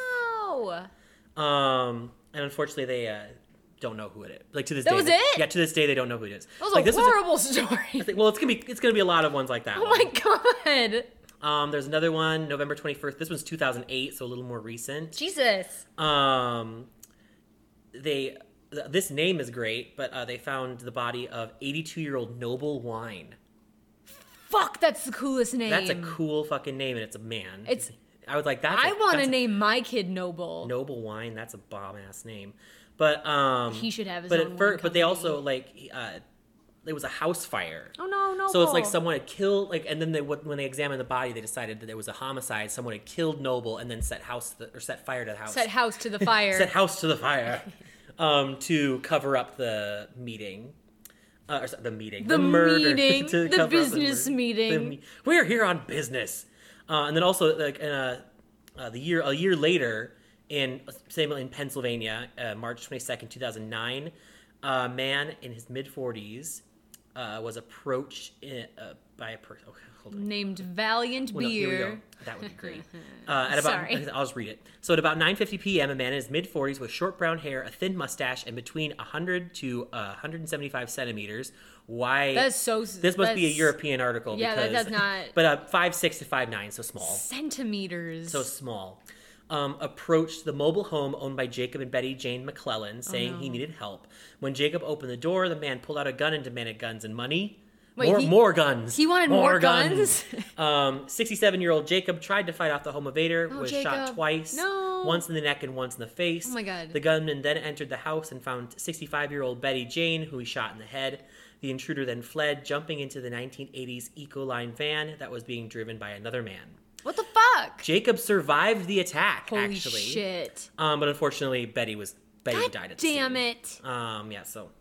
no. death. Um, and unfortunately, they uh, don't know who it is. Like to this That day, was they- it? Yeah, to this day, they don't know who it is. That was like a this was horrible story. I think, well, it's gonna be it's gonna be a lot of ones like that. Oh, one. my God. Um, there's another one, November twenty-first. This one's two thousand eight, so a little more recent. Jesus. Um, they th- this name is great, but uh, they found the body of eighty-two-year-old Noble Wine. Fuck, that's the coolest name. That's a cool fucking name, and it's a man. It's- I was like, that's. I a- want to that's a- name my kid Noble. Noble Wine. That's a bomb ass name, but um, He should have his but own at wine first, but they company. also like uh, it was a house fire. Oh, no, Noble. So it's like someone had killed, like, and then they when they examined the body, they decided that it was a homicide. Someone had killed Noble and then set house to the, or set fire to the house. Set house to the fire. Set house to the fire, um, to cover up the meeting. Uh, or sorry, the meeting, The murder, meeting, to the cover up business murder. meeting. The me- We're here on business, uh, and then also like in a, uh, the year a year later in same in Pennsylvania, uh, March twenty second, two thousand nine, a man in his mid forties uh, was approached in, uh, by a person. Okay, hold on. Named Valiant Well, no, here we go. Beer. That would be great. Uh, at about, Sorry. I'll just read it. So at about nine fifty p.m., a man in his mid forties with short brown hair, a thin mustache, and between one hundred to uh, one hundred seventy-five centimeters. Why? That's so. This must be a that's European article. Yeah, that because, does not- But uh, five six to five nine, so small. Centimeters. So small. Um, approached the mobile home owned by Jacob and Betty Jane McClellan, saying he no. needed help. When Jacob opened the door, the man pulled out a gun and demanded guns and money. Wait, more, he- more guns. he wanted more guns? um, sixty-seven-year-old Jacob tried to fight off the home invader, Oh, was shot Jacob. twice, No. once in the neck and once in the face. Oh my God. The gunman then entered the house and found sixty-five-year-old Betty Jane, who he shot in the head. The intruder then fled, jumping into the nineteen eighties Ecoline van that was being driven by another man. What the fuck? Jacob survived the attack, Holy actually. shit. Um, but unfortunately, Betty was Betty God died at the damn scene. it. Um, yeah. So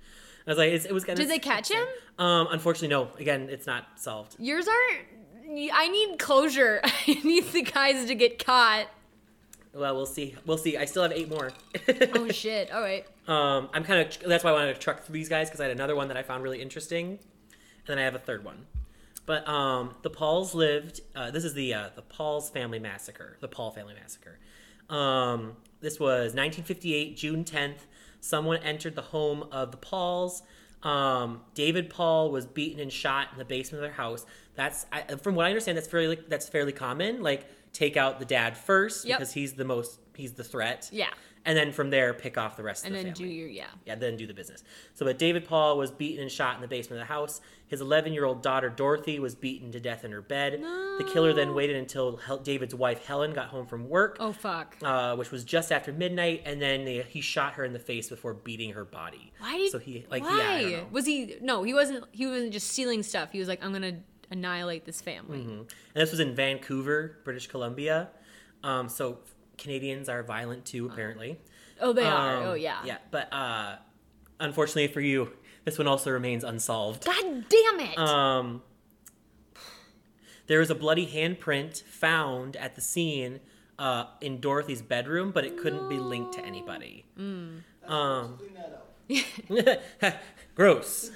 I was like, it's, it was kind of. Did they catch him? Um, unfortunately, no. Again, it's not solved. Yours aren't. I need closure. I need the guys to get caught. Well, we'll see. We'll see. I still have eight more. Oh shit. All right. Um, I'm kind of. That's why I wanted to truck through these guys because I had another one that I found really interesting, and then I have a third one. But um, the Pauls lived. Uh, this is the uh, the Pauls family massacre. The Paul family massacre. Um, this was nineteen fifty-eight, June tenth. Someone entered the home of the Pauls. Um, David Paul was beaten and shot in the basement of their house. That's I, from what I understand. That's fairly that's fairly common. Like take out the dad first Yep. because he's the most he's the threat. Yeah. And then from there pick off the rest And of the then family. do your yeah. Yeah, then do the business. So, but David Paul was beaten and shot in the basement of the house. His eleven-year-old daughter, Dorothy, was beaten to death in her bed. The killer then waited until Hel- David's wife, Helen, got home from work, Oh fuck. uh, which was just after midnight, and then they, he shot her in the face before beating her body. Why did? So he, like, why yeah, I don't know. was he? No, he wasn't. He wasn't just stealing stuff. He was like, I'm gonna annihilate this family. Mm-hmm. And this was in Vancouver, British Columbia. Um, so Canadians are violent too, apparently. Oh, they are. Um, Oh yeah. Yeah, but uh, unfortunately for you, this one also remains unsolved. God damn it. Um, There was a bloody handprint found at the scene uh, in Dorothy's bedroom, but it couldn't be linked to anybody. Mm. Um, Clean that up. Gross.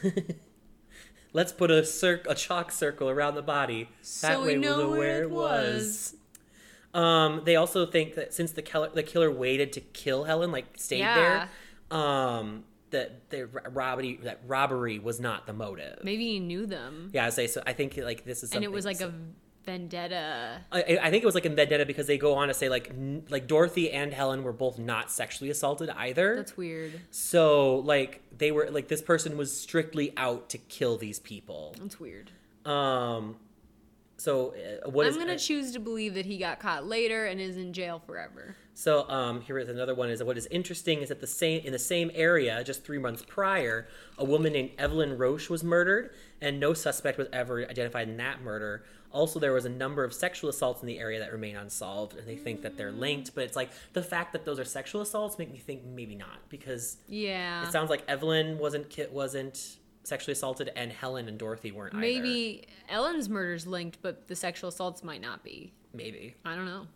Let's put a cir- a chalk circle around the body. That So way we know we'll know where it was. Um, they also think that since the killer, the killer waited to kill Helen, like stayed Yeah. there, um, that the robbery that robbery was not the motive. Maybe he knew them. Yeah, I say so. I think like this is And something. it was like so- a vendetta. I, I think it was like in vendetta because they go on to say like n- like Dorothy and Helen were both not sexually assaulted either. That's weird. So like they were like this person was strictly out to kill these people. That's weird. Um, so uh, what I'm is- gonna choose to believe that he got caught later and is in jail forever. So um, here is another one. Is what is interesting is that the same in the same area, just three months prior, a woman named Evelyn Roche was murdered, and no suspect was ever identified in that murder. Also, there was a number of sexual assaults in the area that remain unsolved, and they think that they're linked. But it's like the fact that those are sexual assaults make me think maybe not, because Yeah. it sounds like Evelyn wasn't ki- wasn't sexually assaulted, and Helen and Dorothy weren't either. Maybe Ellen's murder's linked, but the sexual assaults might not be. Maybe. I don't know.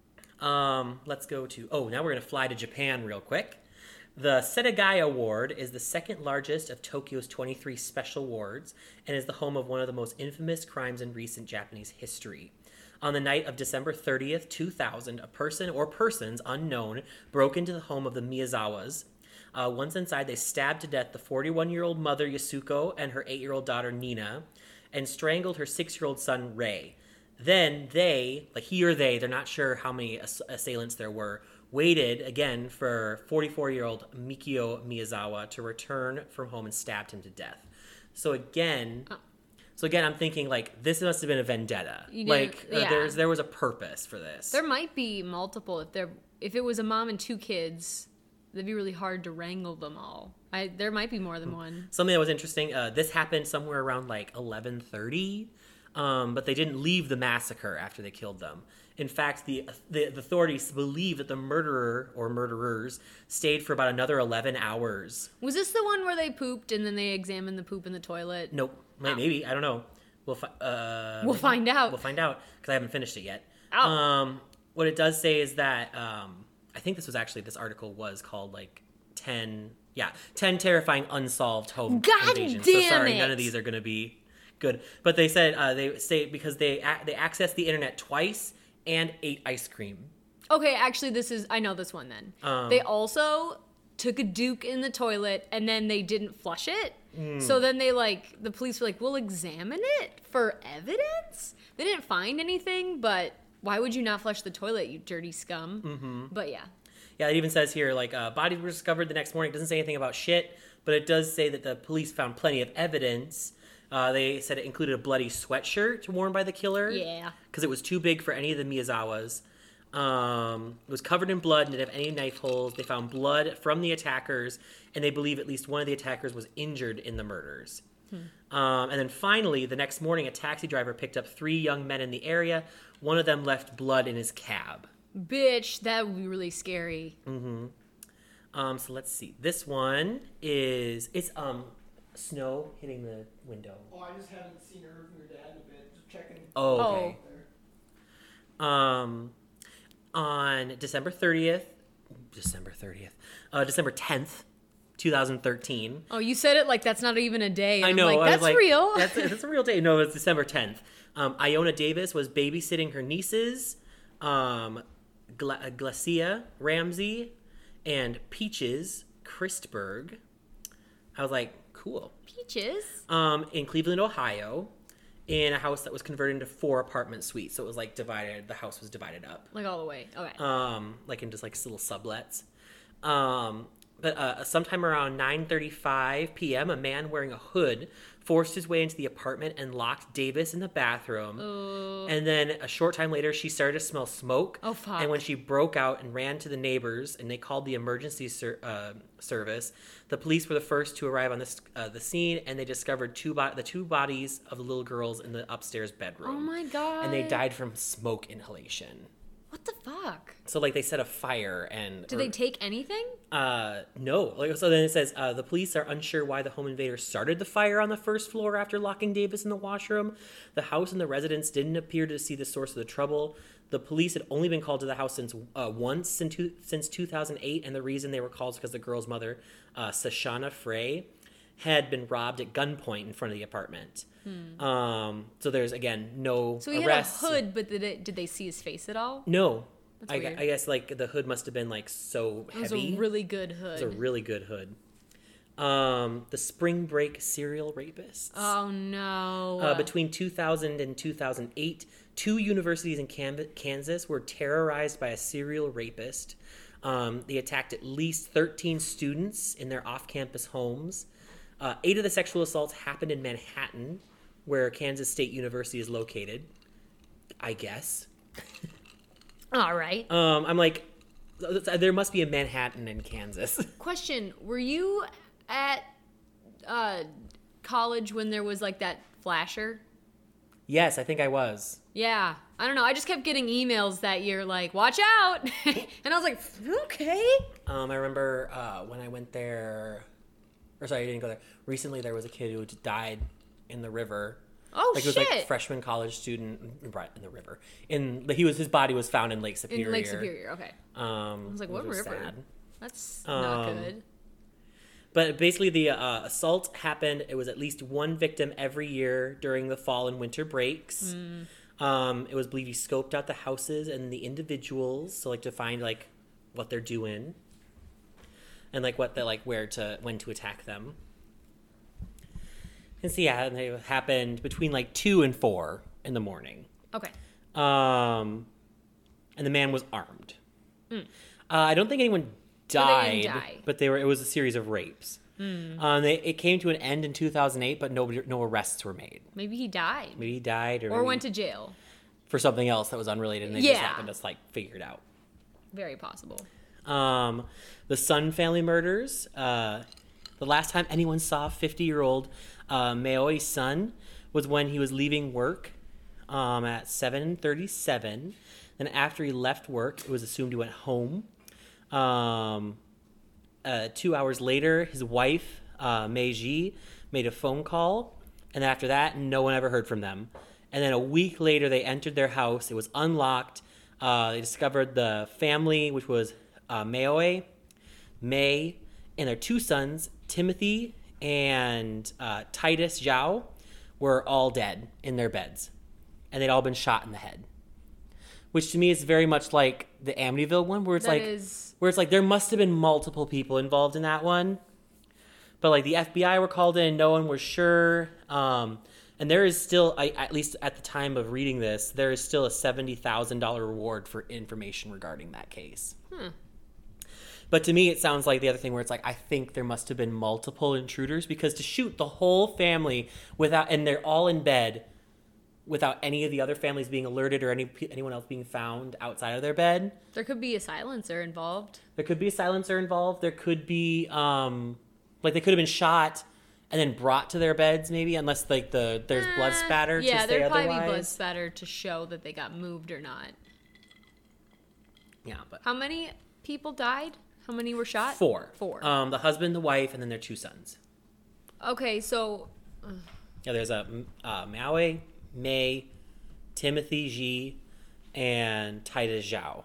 Um, let's go to, oh, now we're going to fly to Japan real quick. The Sedagai Award is the second largest of Tokyo's twenty-three special awards and is the home of one of the most infamous crimes in recent Japanese history. On the night of December thirtieth, two thousand, a person or persons unknown broke into the home of the Miyazawas. Uh, once inside, they stabbed to death the forty-one-year-old mother Yasuko and her eight-year-old daughter Nina and strangled her six-year-old son Rei. Then they, like he or they, they're not sure how many ass- assailants there were, waited again for forty-four-year-old Mikio Miyazawa to return from home and stabbed him to death. So again, Oh. so again, I'm thinking like this must have been a vendetta. You did- Like uh, yeah. there's there was a purpose for this. There might be multiple. If there, if it was a mom and two kids, it'd be really hard to wrangle them all. I there might be more than one. Something that was interesting. Uh, this happened somewhere around like eleven thirty. Um, but they didn't leave the massacre after they killed them. In fact, the, the the authorities believe that the murderer or murderers stayed for about another eleven hours. Was this the one where they pooped and then they examined the poop in the toilet? Nope. May- Maybe. I don't know. We'll, fi- uh, We'll find out. We'll find out because I haven't finished it yet. Oh. Um, what it does say is that um, I think this was actually, this article was called like ten, yeah, ten terrifying unsolved home God invasions. damn so sorry, it. none of these are going to be good. But they said uh, they say because they a- they accessed the internet twice and ate ice cream. Okay, actually, this is I know this one. Then Um, they also took a Duke in the toilet and then they didn't flush it. Hmm. So then they like the police were like, "We'll examine it for evidence." They didn't find anything, but why would you not flush the toilet, you dirty scum? Mm-hmm. But yeah. Yeah, it even says here, like, uh, bodies were discovered the next morning. It doesn't say anything about shit, but it does say that the police found plenty of evidence. Uh, they said it included a bloody sweatshirt worn by the killer. Yeah. Because it was too big for any of the Miyazawas. Um, it was covered in blood and didn't have any knife holes. They found blood from the attackers, and they believe at least one of the attackers was injured in the murders. Hmm. Um, and then finally, the next morning, a taxi driver picked up three young men in the area. One of them left blood in his cab. Bitch, that would be really scary. Mm-hmm. Um, so let's see. This one is it's um snow hitting the window. Oh, I just haven't seen or heard from your dad in a bit. Just checking. Oh, Oh. okay. Um, on December thirtieth, December thirtieth, uh, December tenth, two thousand thirteen. Oh, you said it like that's not even a day. I I'm know. like, I was that's like, real. That's that's a real day. No, it's December tenth. Um, Iona Davis was babysitting her nieces, um, Gla- Glacia Ramsey, and Peaches Christberg. I was like, cool. Peaches. Um, in Cleveland, Ohio, in a house that was converted into four apartment suites. So it was like divided. The house was divided up. Like all the way. Okay. Um, like in just like little sublets. Um, but uh, sometime around nine thirty-five p.m., a man wearing a hood forced his way into the apartment and locked Davis in the bathroom. Oh. And then a short time later, she started to smell smoke. Oh, fuck. And when she broke out and ran to the neighbors, and they called the emergency ser- uh, service, the police were the first to arrive on this, uh, the scene, and they discovered two bo- the two bodies of the little girls in the upstairs bedroom. Oh my god. And they died from smoke inhalation. What the fuck? So like they set a fire and. Did or, they take anything? Uh, no. Like so, then it says uh, the police are unsure why the home invader started the fire on the first floor after locking Davis in the washroom. The house and the residents didn't appear to see the source of the trouble. The police had only been called to the house since uh, once in two, since two thousand eight, and the reason they were called is because the girl's mother, uh, Sashana Frey, had been robbed at gunpoint in front of the apartment. Hmm. Um, so there's again no So he arrests. had a hood, but did it? Did they see his face at all? No. That's I, weird. I guess like the hood must have been like so It was heavy. a really good hood. It was a really good hood. Um, the Spring Break serial rapists. Oh no! Uh, between two thousand and two thousand eight, two universities in Can- Kansas were terrorized by a serial rapist. Um, they attacked at least thirteen students in their off-campus homes. Uh, eight of the sexual assaults happened in Manhattan, where Kansas State University is located. I guess. All right. Um, I'm like, there must be a Manhattan in Kansas. Question: were you at uh, college when there was like that flasher? Yes, I think I was. Yeah. I don't know. I just kept getting emails that year like, watch out. And I was like, okay. Um, I remember uh, when I went there, or sorry, I didn't go there. Recently, there was a kid who died in the river. Oh, like, shit. It was like a freshman college student right in the river. In he was his body was found in Lake Superior. In Lake Superior, okay. Um, I was like, what was river? sad. That's not Um, good. But basically, the uh, assault happened. It was at least one victim every year during the fall and winter breaks. Mm. Um, it was believed he scoped out the houses and the individuals, so like to find like what they're doing, and like what they like where to when to attack them. And so yeah, and it happened between like two and four in the morning. Okay. Um, and the man was armed. Mm. Uh, I don't think anyone So they died, didn't die. but they were. It was a series of rapes. Mm. Um, they, it came to an end in two thousand eight, but nobody, no arrests were made. Maybe he died. Maybe he died, or, Or maybe went to jail. for something else that was unrelated, and they Yeah. just happened to like figure it out. Very possible. Um, the Sun family murders. Uh, the last time anyone saw fifty-year-old uh, Maoi Sun was when he was leaving work um, at seven thirty-seven. Then after he left work, it was assumed he went home. Um, uh, two hours later, his wife, uh, Mei Ji, made a phone call. And then after that, no one ever heard from them. And then a week later, they entered their house. It was unlocked. Uh, they discovered the family, which was uh, Maoi, May, and their two sons, Timothy and uh, Titus Zhao, were all dead in their beds. And they'd all been shot in the head. Which to me is very much like the Amityville one, where it's That like, is- where it's like there must have been multiple people involved in that one. But like the F B I were called in, no one was sure. Um, and there is still, I, at least at the time of reading this, there is still a seventy thousand dollars reward for information regarding that case. Hmm. But to me, it sounds like the other thing where it's like, I think there must have been multiple intruders, because to shoot the whole family without, and they're all in bed without any of the other families being alerted or any anyone else being found outside of their bed. There could be a silencer involved. There could be a silencer involved. There could be, um, like they could have been shot and then brought to their beds, maybe, unless like the there's blood Eh, spatter Yeah, to say there'd probably otherwise. be blood spatter to show that they got moved or not. Yeah, but How many people died? How many were shot? four. Four. Um, the husband, the wife, and then their two sons. Okay, so Yeah, there's a uh, Maui, May, Timothy Ji, and Titus Zhao.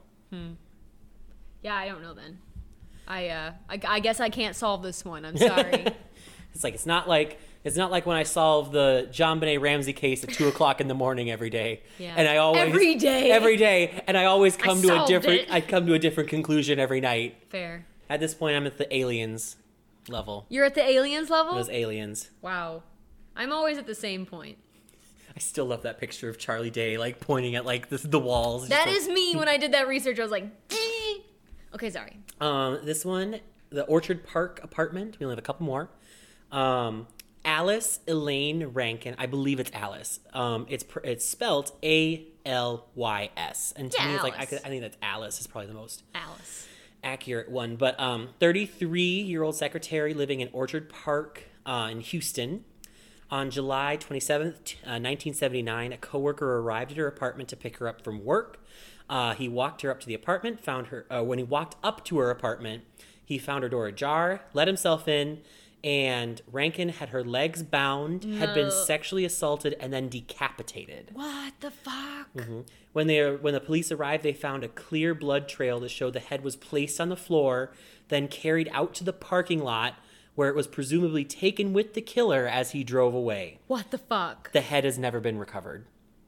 yeah, I don't know then. I uh, I, I guess I can't solve this one. I'm sorry. It's like it's not like it's not like when I solve the John Benet Ramsey case at two o'clock in the morning every day. Yeah. And I always Every day. every day, and I always come to a solved different. it. I come to a different conclusion every night. Fair. At this point, I'm at the aliens level. You're at the aliens level? Those aliens. Wow. I'm always at the same point. I still love that picture of Charlie Day, like pointing at like the, the walls. That Just is me when I did that research. I was like, "Eh." Okay, sorry. like- um, this one, the Orchard Park apartment. We only have a couple more. Um, Alice Elaine Rankin. I believe it's Alice. Um, it's pr- it's spelled A L Y S, and to Yeah, me, it's like I Alice. could. I think that's Alice is probably the most Alice. accurate one. But um, thirty-three-year-old secretary living in Orchard Park uh, in Houston. On July twenty-seventh, uh, nineteen seventy-nine, a coworker arrived at her apartment to pick her up from work. Uh, he walked her up to the apartment, found her, uh, when he walked up to her apartment, he found her door ajar, let himself in, and Rankin had her legs bound, no. had been sexually assaulted, and then decapitated. What the fuck? Mm-hmm. When they when the police arrived, they found a clear blood trail that showed the head was placed on the floor, then carried out to the parking lot, where it was presumably taken with the killer as he drove away. What the fuck? The head has never been recovered.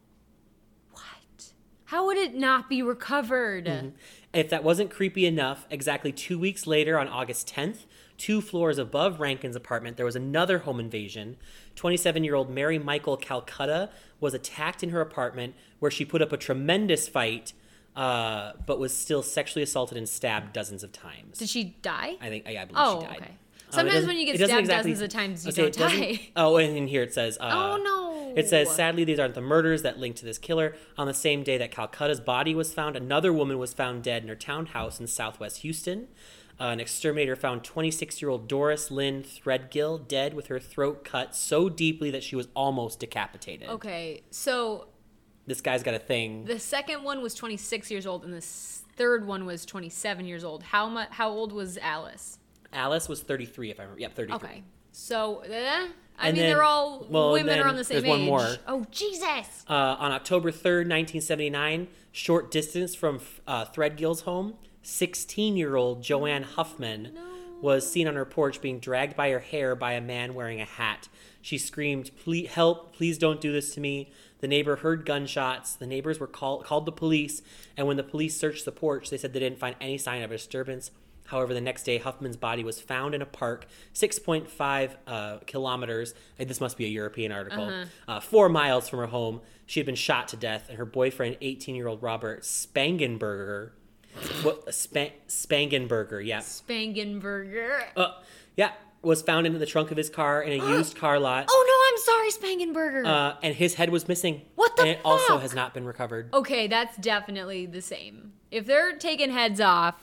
What? How would it not be recovered? Mm-hmm. If that wasn't creepy enough, exactly two weeks later, on August tenth, two floors above Rankin's apartment, there was another home invasion. twenty-seven-year-old Mary Michael Calcutta was attacked in her apartment, where she put up a tremendous fight, uh, but was still sexually assaulted and stabbed dozens of times. Did she die? I think, I, I believe oh, she died. okay. Sometimes um, when you get stabbed exactly, dozens of times, you don't die. Oh, and in here it says... Uh, oh, no. It says, sadly, these aren't the murders that linked to this killer. On the same day that Calcutta's body was found, another woman was found dead in her townhouse in southwest Houston. Uh, an exterminator found twenty-six-year-old Doris Lynn Threadgill dead with her throat cut so deeply that she was almost decapitated. Okay, so... This guy's got a thing. The second one was twenty-six years old, and the third one was twenty-seven years old. How mu- How old was Alice? Alice was thirty-three, if I remember. Yep, thirty-three. Okay. So, eh, I and mean, then, they're all well, women around the same there's age. One more. Oh, Jesus. Uh, on October third, nineteen seventy-nine, short distance from uh, Threadgill's home, sixteen-year-old Joanne Huffman no. was seen on her porch being dragged by her hair by a man wearing a hat. She screamed, "Please help, please don't do this to me." The neighbor heard gunshots. The neighbors were call- called the police, and when the police searched the porch, they said they didn't find any sign of a disturbance. However, the next day, Huffman's body was found in a park six point five uh, kilometers. This must be a European article. Uh-huh. Uh, four miles from her home. She had been shot to death, and her boyfriend, eighteen-year-old Robert Spangenberger, what, Sp- Spangenberger, yeah. Spangenberger. Uh, yeah, was found in the trunk of his car in a used car lot. Oh, no, I'm sorry, Spangenberger. Uh, and his head was missing. What the And it fuck? also has not been recovered. Okay, that's definitely the same. If they're taking heads off,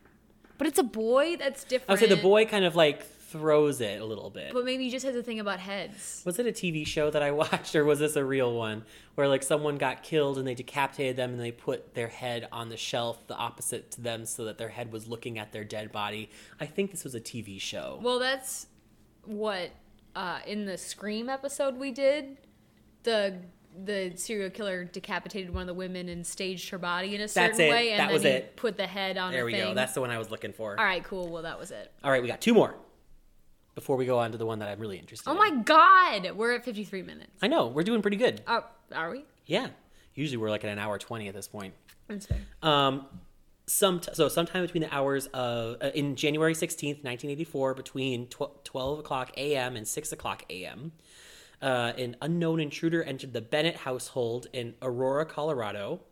but it's a boy, that's different. I would say the boy kind of like throws it a little bit. But maybe he just has a thing about heads. Was it a T V show that I watched, or was this a real one where like someone got killed and they decapitated them and they put their head on the shelf the opposite to them so that their head was looking at their dead body? I think this was a T V show. Well, that's what uh, in the Scream episode we did, the the serial killer decapitated one of the women and staged her body in a certain That's it. way, and that then was he it. put the head on There a we thing. go. That's the one I was looking for. All right, cool. Well, that was it. All right, we got two more before we go on to the one that I'm really interested Oh in. my God, we're at fifty-three minutes. I know, we're doing pretty good. Oh, are we? Yeah. Usually we're like at an hour twenty at this point. That's fair. Um, some so sometime between the hours of uh, in January sixteenth, nineteen eighty-four, between twelve o'clock a.m. and six o'clock a.m., uh, an unknown intruder entered the Bennett household in Aurora, Colorado.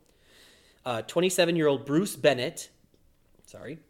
Uh, twenty-seven-year-old Bruce Bennett, sorry,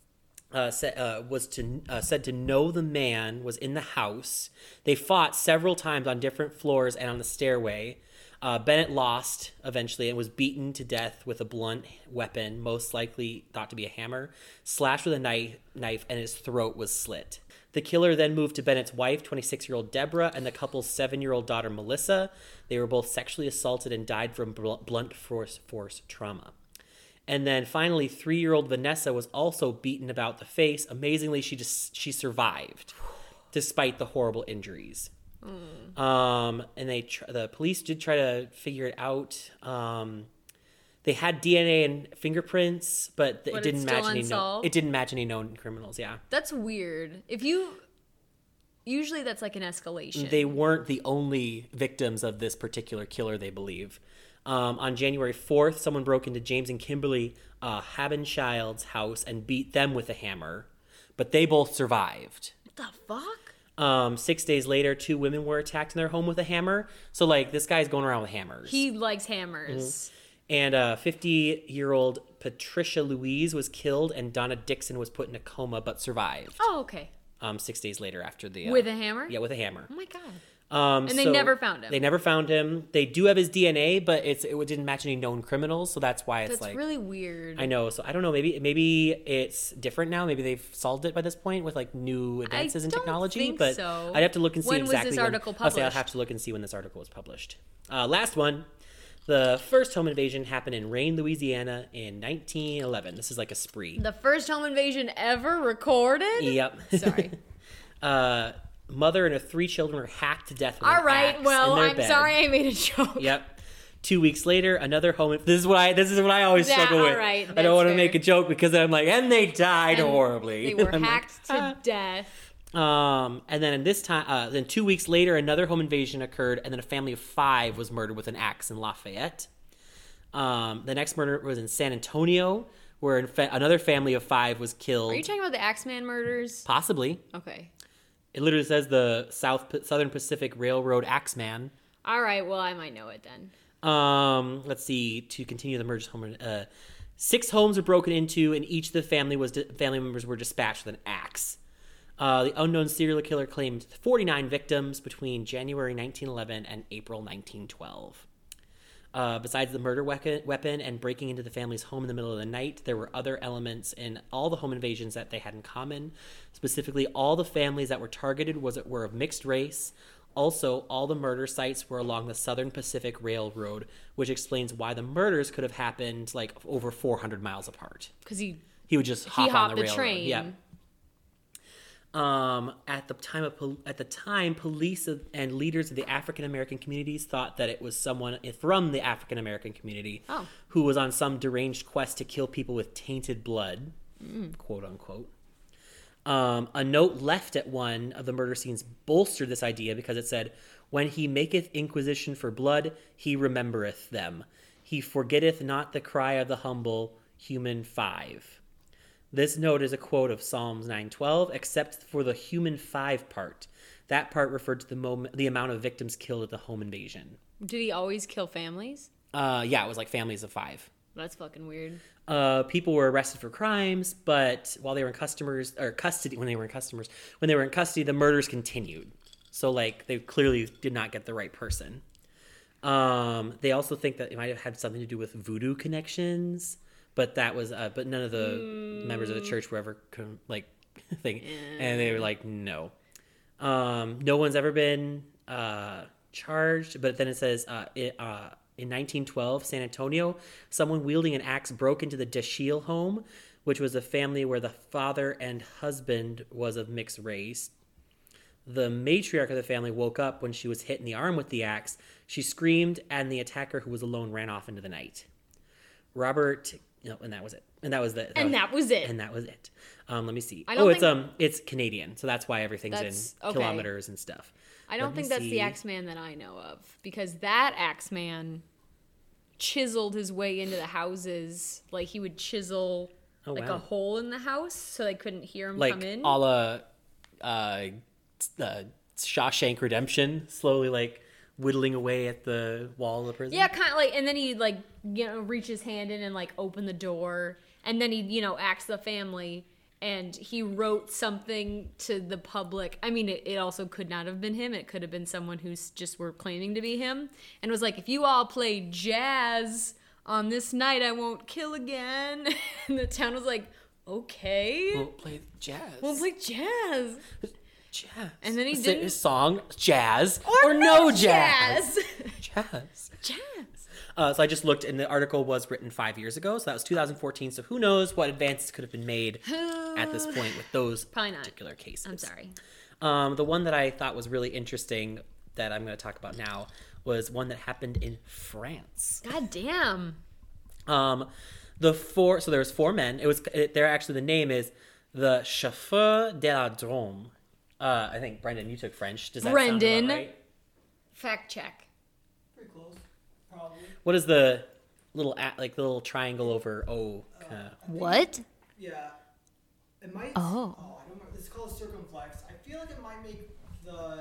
uh, sa- uh, was to uh, said to know the man was in the house. They fought several times on different floors and on the stairway. Uh, Bennett lost eventually and was beaten to death with a blunt weapon, most likely thought to be a hammer, slashed with a knife, knife, and his throat was slit. The killer then moved to Bennett's wife, twenty-six-year-old Deborah, and the couple's seven-year-old daughter, Melissa. They were both sexually assaulted and died from bl- blunt force, force trauma. And then finally, three-year-old Vanessa was also beaten about the face. Amazingly, she just she survived, despite the horrible injuries. Mm. Um, and they tr- the police did try to figure it out. Um, they had D N A and fingerprints, but th- But it didn't it's still match any. No- unsolved? it didn't match any known criminals. Yeah, That's weird. If you... Usually that's like an escalation. they weren't the only victims of this particular killer. They believe. Um, on January fourth, someone broke into James and Kimberly uh, Habenschild's house and beat them with a hammer, but they both survived. What the fuck? Um, six days later, two women were attacked in their home with a hammer. So, like, this guy's going around with hammers. He likes hammers. Mm-hmm. And uh, fifty-year-old Patricia Louise was killed, and Donna Dixon was put in a coma but survived. Oh, okay. Um, six days later after the... Uh, With a hammer? Yeah, with a hammer. Oh, my God. Um, And they so never found him. They never found him. They do have his D N A, but it's it didn't match any known criminals, so that's why it's That's like... really weird. I know, so I don't know, maybe maybe it's different now. Maybe they've solved it by this point with like new advances in don't technology. think but so. I'd have to look and see When was exactly this when- article I'll say I'll published? have to look and see when this article was published. Uh, last one. The first home invasion happened in Rain, Louisiana in nineteen eleven. This is like a spree. The first home invasion ever recorded? Yep. Sorry. uh, mother and her three children were hacked to death with All an right, axe well, in their I'm bed. sorry I made a joke. Yep. Two weeks later, another home. This is what I. This is what I always Yeah, struggle with. all right, I that's don't want to fair. make a joke because I'm like, and they died And horribly. They were I'm like, hacked "Ah." to death. Um, and then in this time, uh, then two weeks later, another home invasion occurred, and then a family of five was murdered with an axe in Lafayette. Um, the next murder was in San Antonio, where in fa- another family of five was killed. Are you talking about the Axeman murders? Possibly. Okay. It literally says the South Southern Pacific Railroad Axeman. All right, well, I might know it then. Um, let's see. To continue the murders, home, uh, six homes were broken into, and each of the family was family members were dispatched with an axe. Uh, the unknown serial killer claimed forty-nine victims between January nineteen eleven and April nineteen twelve. Uh, besides the murder weapon, weapon and breaking into the family's home in the middle of the night, there were other elements in all the home invasions that they had in common. Specifically, all the families that were targeted was were of mixed race. Also, all the murder sites were along the Southern Pacific Railroad, which explains why the murders could have happened like over four hundred miles apart. Because he, He would just he hop on hopped the the, railroad. train. Yeah. Um, at the time of pol- at the time, police of, and leaders of the African American communities thought that it was someone from the African American community Oh. who was on some deranged quest to kill people with tainted blood, Mm. quote unquote. Um, a note left at one of the murder scenes bolstered this idea because it said, "When he maketh inquisition for blood, he remembereth them. He forgetteth not the cry of the humble human five." This note is a quote of Psalms nine twelve, except for the human five part. That part referred to the moment, the amount of victims killed at the home invasion. Did he always kill families? Uh, yeah, it was like families of five. That's fucking weird. Uh, people were arrested for crimes, but while they were in customers or custody, when they were in customers, when they were in custody, the murders continued. So like they clearly did not get the right person. Um, they also think that it might have had something to do with voodoo connections, but that was, uh, but none of the mm. members of the church were ever con- like thing, yeah. And they were like, no, um, no one's ever been uh, charged. But then it says, uh, it, uh, in nineteen twelve, San Antonio, someone wielding an axe broke into the Dashiell home, which was a family where the father and husband was of mixed race. The matriarch of the family woke up when she was hit in the arm with the axe. She screamed, and the attacker, who was alone, ran off into the night. Robert, no, and that was it. And that was the. That and was, that was it. And that was it. Um, let me see. I don't oh, it's think- um, it's Canadian, so that's why everything's That's- in okay. kilometers and stuff. I don't Let me think that's see. the Axeman that I know of, because that Axeman chiseled his way into the houses. Like he would chisel Oh, like wow. a hole in the house so they couldn't hear him Like come in. a la uh, uh, Shawshank Redemption, slowly like whittling away at the wall of the prison. Yeah, kind of like, and then he'd like, you know, reach his hand in and like open the door, and then he'd, you know, axe the family, and he wrote something to the public. I mean, it, it also could not have been him. It could have been someone who's just were claiming to be him, and was like, if you all play jazz on this night, I won't kill again. And the town was like, okay, We'll play jazz. we'll play jazz. Jazz. And then he Is it didn't- his song jazz Or, no jazz. jazz. Jazz. Jazz. Uh, so I just looked, and the article was written five years ago, so that was two thousand fourteen. So who knows what advances could have been made at this point with those Probably not. particular cases. I'm sorry. Um, the one that I thought was really interesting that I'm going to talk about now was one that happened in France. God damn. Um, the four, so there was four men. It was, it, they're actually, the name is the Chauffeur de la Drôme. Uh, I think, Brendan, you took French. Does that sound Brendan. about right? Fact check. Pretty close, probably. What is the little, at, like, the little triangle over O? Kinda. What? Yeah. It might. Oh. Oh, I don't remember. It's called circumflex. I feel like it might make the uh,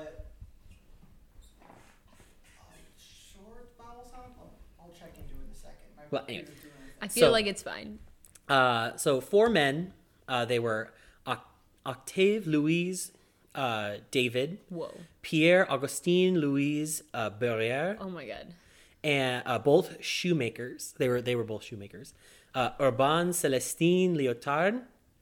short vowel sound. I'll, I'll check into it in a second. My Well, computer's anyway. doing a I thing. feel So- like it's fine. Uh, so four men, uh, they were Oc- Octave Louise uh, David, Whoa. Pierre Augustine Louise uh, Berrier, Oh my god. and uh, both shoemakers. They were they were both shoemakers. Uh, Urban Celestine Lyotard,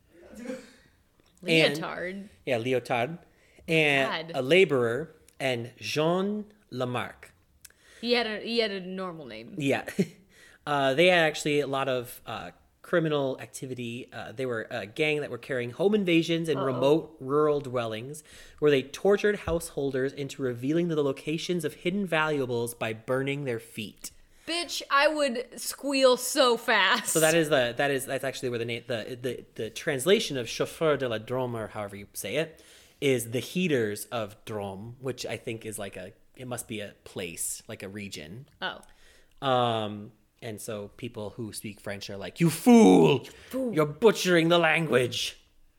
And- Leotard. yeah, Lyotard, and God. a laborer, and Jean Lamarck. He had a he had a normal name. Yeah. Uh, they had actually a lot of uh, criminal activity. Uh, they were a gang that were carrying home invasions in Uh-oh. remote rural dwellings where they tortured householders into revealing the locations of hidden valuables by burning their feet. Bitch, I would squeal so fast. So that is the that is that's actually where the name the the, the translation of chauffeur de la Drôme, or however you say it, is the heaters of Drôme, which I think is like a it must be a place, like a region. Oh. Um And so people who speak French are like, you fool, fool. You're butchering the language.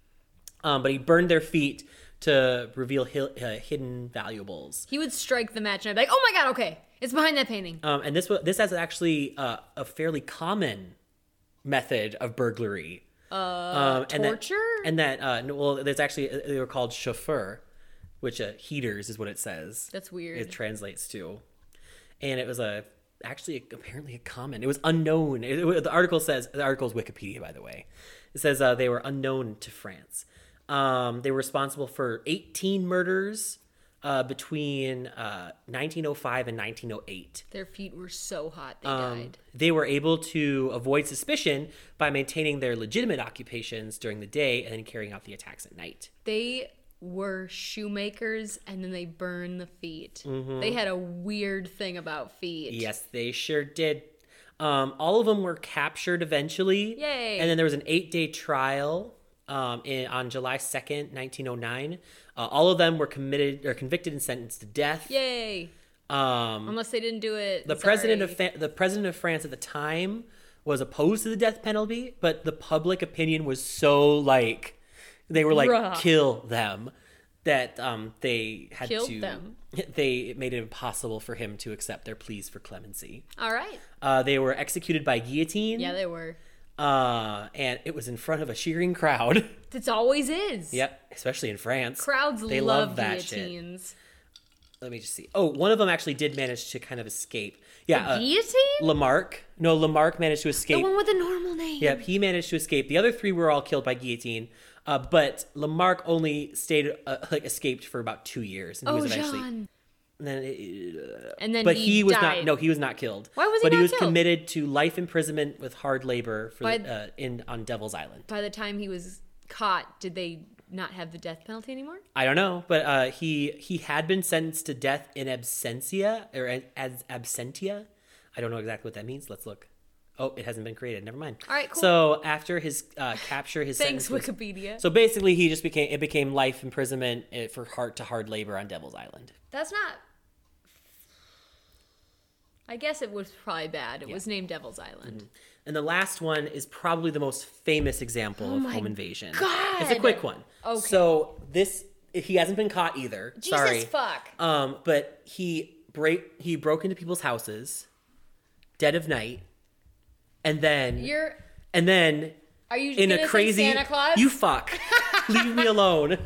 Um, but he burned their feet to reveal hi- uh, hidden valuables. He would strike the match and I'd be like, oh my god, okay, it's behind that painting. Um, and this wa- this is actually uh, a fairly common method of burglary. Uh, um, and torture? That, and that, uh, no, well, there's actually, they were called chauffeur, which uh, heaters is what it says. That's weird. It translates to. And it was a actually apparently a common it was unknown it, it, the article says the article's Wikipedia, by the way. It says uh, they were unknown to France. Um, they were responsible for eighteen murders uh, between uh, nineteen oh five and nineteen oh eight. Their feet were so hot they Um, died. they were able to avoid suspicion by maintaining their legitimate occupations during the day and then carrying out the attacks at night. They were shoemakers and then they burned the feet. Mm-hmm. They had a weird thing about feet. Yes, they sure did. Um, all of them were captured eventually. Yay. And then there was an eight-day trial um, in, on July second, nineteen oh nine. Uh, all of them were committed or convicted and sentenced to death. Yay. Um, Unless they didn't do it. the sorry. president of Fa- the president of France at the time was opposed to the death penalty, but the public opinion was so like they were like Bruh. kill them that um, they had Killed to. them. They made it impossible for him to accept their pleas for clemency. All right. Uh, they were executed by guillotine. Yeah, they were. Uh, and it was in front of a cheering crowd. It always is. Yep, especially in France. Crowds They love, love that shit. guillotines. Let me just see. Oh, one of them actually did manage to kind of escape. Yeah, uh, Guillotine? Lamarck. No, Lamarck managed to The escape. one with the normal name. Yep, he managed to escape. The other three were all killed by guillotine. Uh, but Lamarck only stayed, uh, like, escaped for about two years, and he Oh, was eventually. Jean. And then, uh, And then but he he, was died. not. No, he was not killed. Why was he But not he was killed? committed to life imprisonment with hard labor for By- the, uh, in on Devil's Island. By the time he was caught, did they not have the death penalty anymore? I don't know, but uh, he he had been sentenced to death in absentia or as absentia. I don't know exactly what that means. Let's look. Oh, it hasn't been created. Never mind. All right, cool. So after his uh, capture, his Thanks, sentence was- Wikipedia. So basically, he just became it became life imprisonment uh, for hard to hard labor on Devil's Island. That's not. I guess it was probably bad. It was named Devil's Island. And the last one is probably the most famous example of Oh my home invasion. God. It's a quick one. Okay. So this he hasn't been caught either. Jesus Sorry. fuck. Um, but he break he broke into people's houses, dead of night, and then You're. and then Are you in gonna a say crazy Santa Claus? you fuck, leave me alone.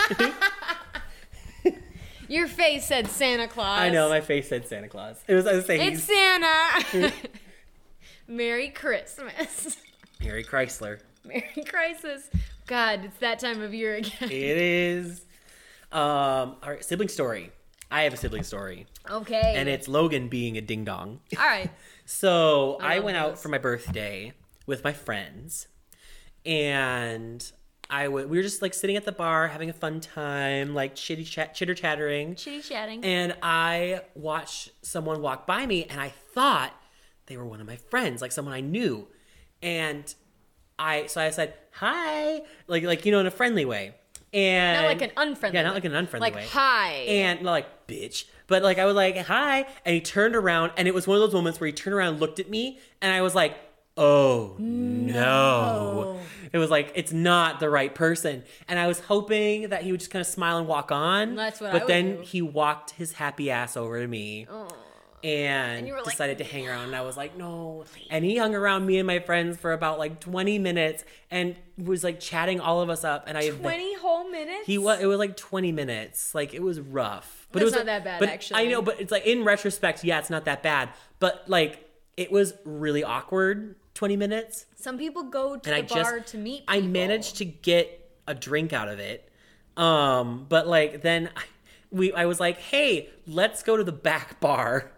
Your face said Santa Claus. I know my face said Santa Claus. It was I was saying It's he's Santa. Merry Christmas. Harry Chrysler. Merry Christmas. God, it's that time of year again. It is. Um, all right, sibling story. I have a sibling story, Okay. and it's Logan being a ding dong. all right. So I I, love went out those. for my birthday with my friends, and I w- we were just like sitting at the bar having a fun time, like chitty chat, chitter chattering. Chitty chatting. And I watched someone walk by me, and I thought they were one of my friends, like someone I knew. And I so I said hi, like like you know in a friendly way, and Not like an unfriendly yeah, way. not like an unfriendly Like, way. hi. And not like bitch, but like I was like hi, and he turned around, and it was one of those moments where he turned around, and looked at me, and I was like, oh no. It was like it's not the right person, and I was hoping that he would just kind of smile and walk on. That's what I But would then do. he walked his happy ass over to me. And, And you were like, decided to hang around, and I was like, no. And he hung around me and my friends for about like twenty minutes, and was like chatting all of us up. And I twenty whole minutes? he was it was like twenty minutes, like it was rough. But it That's was not like- that bad, but actually. I know, but it's like in retrospect, yeah, it's not that bad. But like it was really awkward. Twenty minutes. Some people go to And the I bar just to meet I people. managed to get a drink out of it. Um, but like then I, we I was like, "Hey, let's go to the back bar."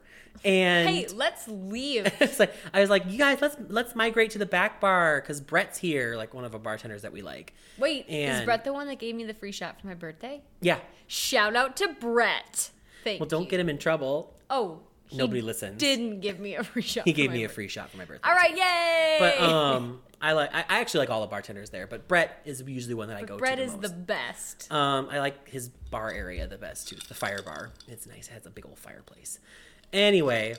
And Hey, let's leave. it's like, I was like, you guys, let's let's migrate to the back bar because Brett's here, like one of our bartenders that we like. Wait, is And- Brett the one that gave me the free shot for my birthday? Yeah. Shout out to Brett. Thank Well, don't you. get him in trouble. Oh, he Nobody listens. Didn't give me a free shot. He for gave my me a birthday. free shot for my birthday. All right, yay! But um, I like I, I actually like all the bartenders there, but Brett is usually one that I go Brett to. is the the most. best. Um, I like his bar area the best too. The fire bar. It's nice. It has a big old fireplace. Anyway,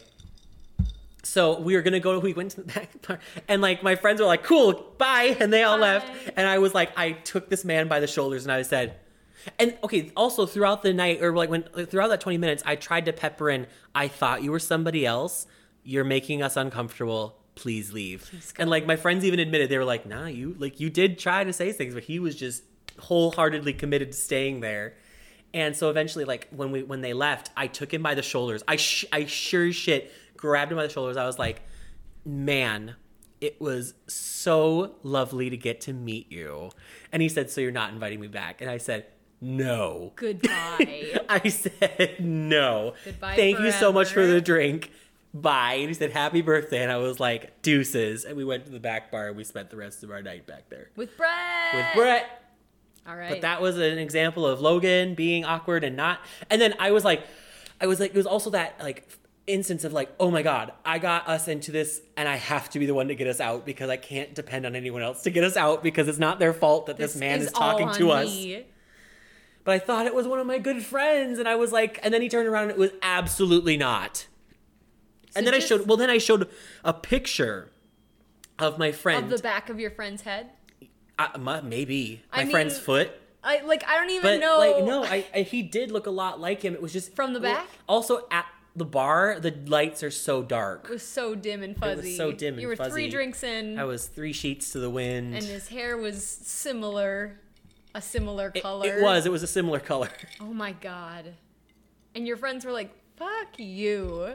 so we were gonna go. We went to the back bar, and like my friends were like, "Cool, bye," and they all Bye. left. And I was like, I took this man by the shoulders and I said, and okay. Also, throughout the night, or like when like, throughout that twenty minutes, I tried to pepper in. I thought you were somebody else. You're making us uncomfortable. Please leave. Please go. And like my friends even admitted, they were like, "Nah, you like you did try to say things, but he was just wholeheartedly committed to staying there." And so eventually, like when we when they left, I took him by the shoulders. I sh- I sure as shit grabbed him by the shoulders. I was like, "Man, it was so lovely to get to meet you." And he said, "So you're not inviting me back?" And I said, "No." Goodbye. I said, "No. Goodbye Thank you so much for forever. the drink. Bye." And he said, "Happy birthday." And I was like, "Deuces." And we went to the back bar and we spent the rest of our night back there With Brett. with Brett. All right. But that was an example of Logan being awkward and not. And then I was like, I was like, it was also that like instance of like, oh my God, I got us into this and I have to be the one to get us out because I can't depend on anyone else to get us out because it's not their fault that this, man is, talking all to on us. me. But I thought it was one of my good friends. And I was like, and then he turned around and it was absolutely not. And So then I just- showed, well, then I showed a picture of my friend. Of the back of your friend's head. I, my- maybe. My I friend's mean, foot. I like. I don't even But know. like no, I, I he did look a lot like him. It was just From the well, back? Also at the bar, the lights are so dark. It was so dim and was fuzzy. so dim and You were fuzzy. three drinks in, I was three sheets to the wind. and his hair was similar, a similar it, color. it was. It was a similar color. Oh my god! And your friends were like, "Fuck you."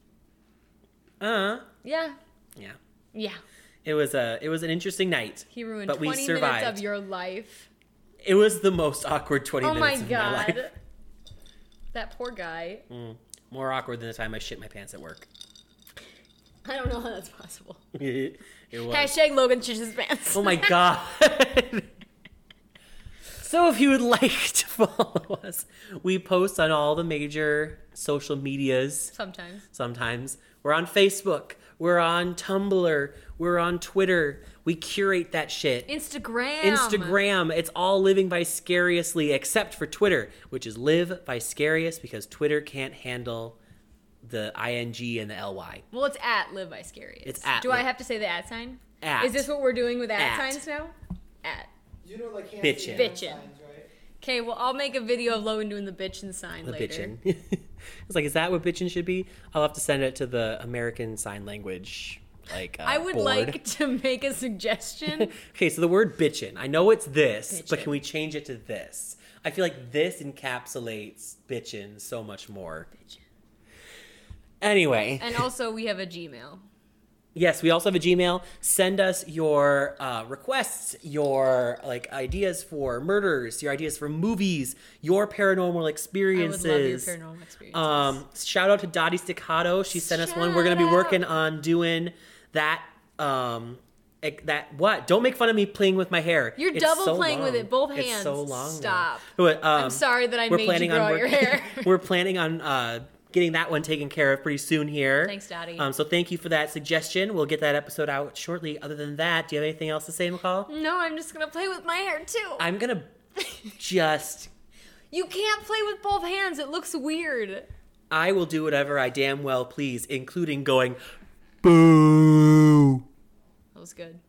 Uh. Yeah. Yeah. Yeah. It was a. It was an interesting night. He ruined But we twenty minutes survived. of your life. It was the most awkward twenty Oh my minutes of my god. life. That poor guy. Mm. More awkward than the time I shit my pants at work. I don't know how that's possible. it was. Hashtag Logan shits his pants. Oh my god. So if you would like to follow us, we post on all the major social medias. Sometimes. Sometimes we're on Facebook, we're on Tumblr, we're on Twitter. We curate that shit. Instagram. Instagram, it's all living vicariously except for Twitter, which is live vicarious because Twitter can't handle the ing and the ly. Well, it's at Live Vicarious. It's at Do I Live- have to say the at sign? At. Is this what we're doing with at, At. signs now? At. You know, like hand Bitchin'. hand Bitchin'. signs, right? Okay, well, I'll make a video of Logan doing the bitchin' sign The later. bitchin'. It's like, is that what bitchin' should be? I'll have to send it to the American Sign Language, like, uh, I would board. like to make a suggestion. Okay, so the word bitchin'. I know it's this, but Bitchin'. can we change it to this? I feel like this encapsulates bitchin' so much more. Bitchin'. Anyway, And also, we have a Gmail. yes, we also have a Gmail. Send us your uh, requests, your like ideas for murders, your ideas for movies, your paranormal I would experiences. love your paranormal experiences. Um, shout out to Dottie Staccato. She sent us one. We're gonna be Shout working out. on doing that. Um, ec- that what? Don't make fun of me playing with my hair. You're It's double so playing with long. it, both It's hands. so long. now. Stop. But, um, I'm sorry that I we're made you planning grow on out work- your hair. we're planning on uh, getting that one taken care of pretty soon here. Thanks, Dottie. Um, so thank you for that suggestion. We'll get that episode out shortly. Other than that, do you have anything else to say, McCall? No, I'm just gonna play with my hair too. I'm gonna just. You can't play with both hands. It looks weird. I will do whatever I damn well please, including going boo. That was good.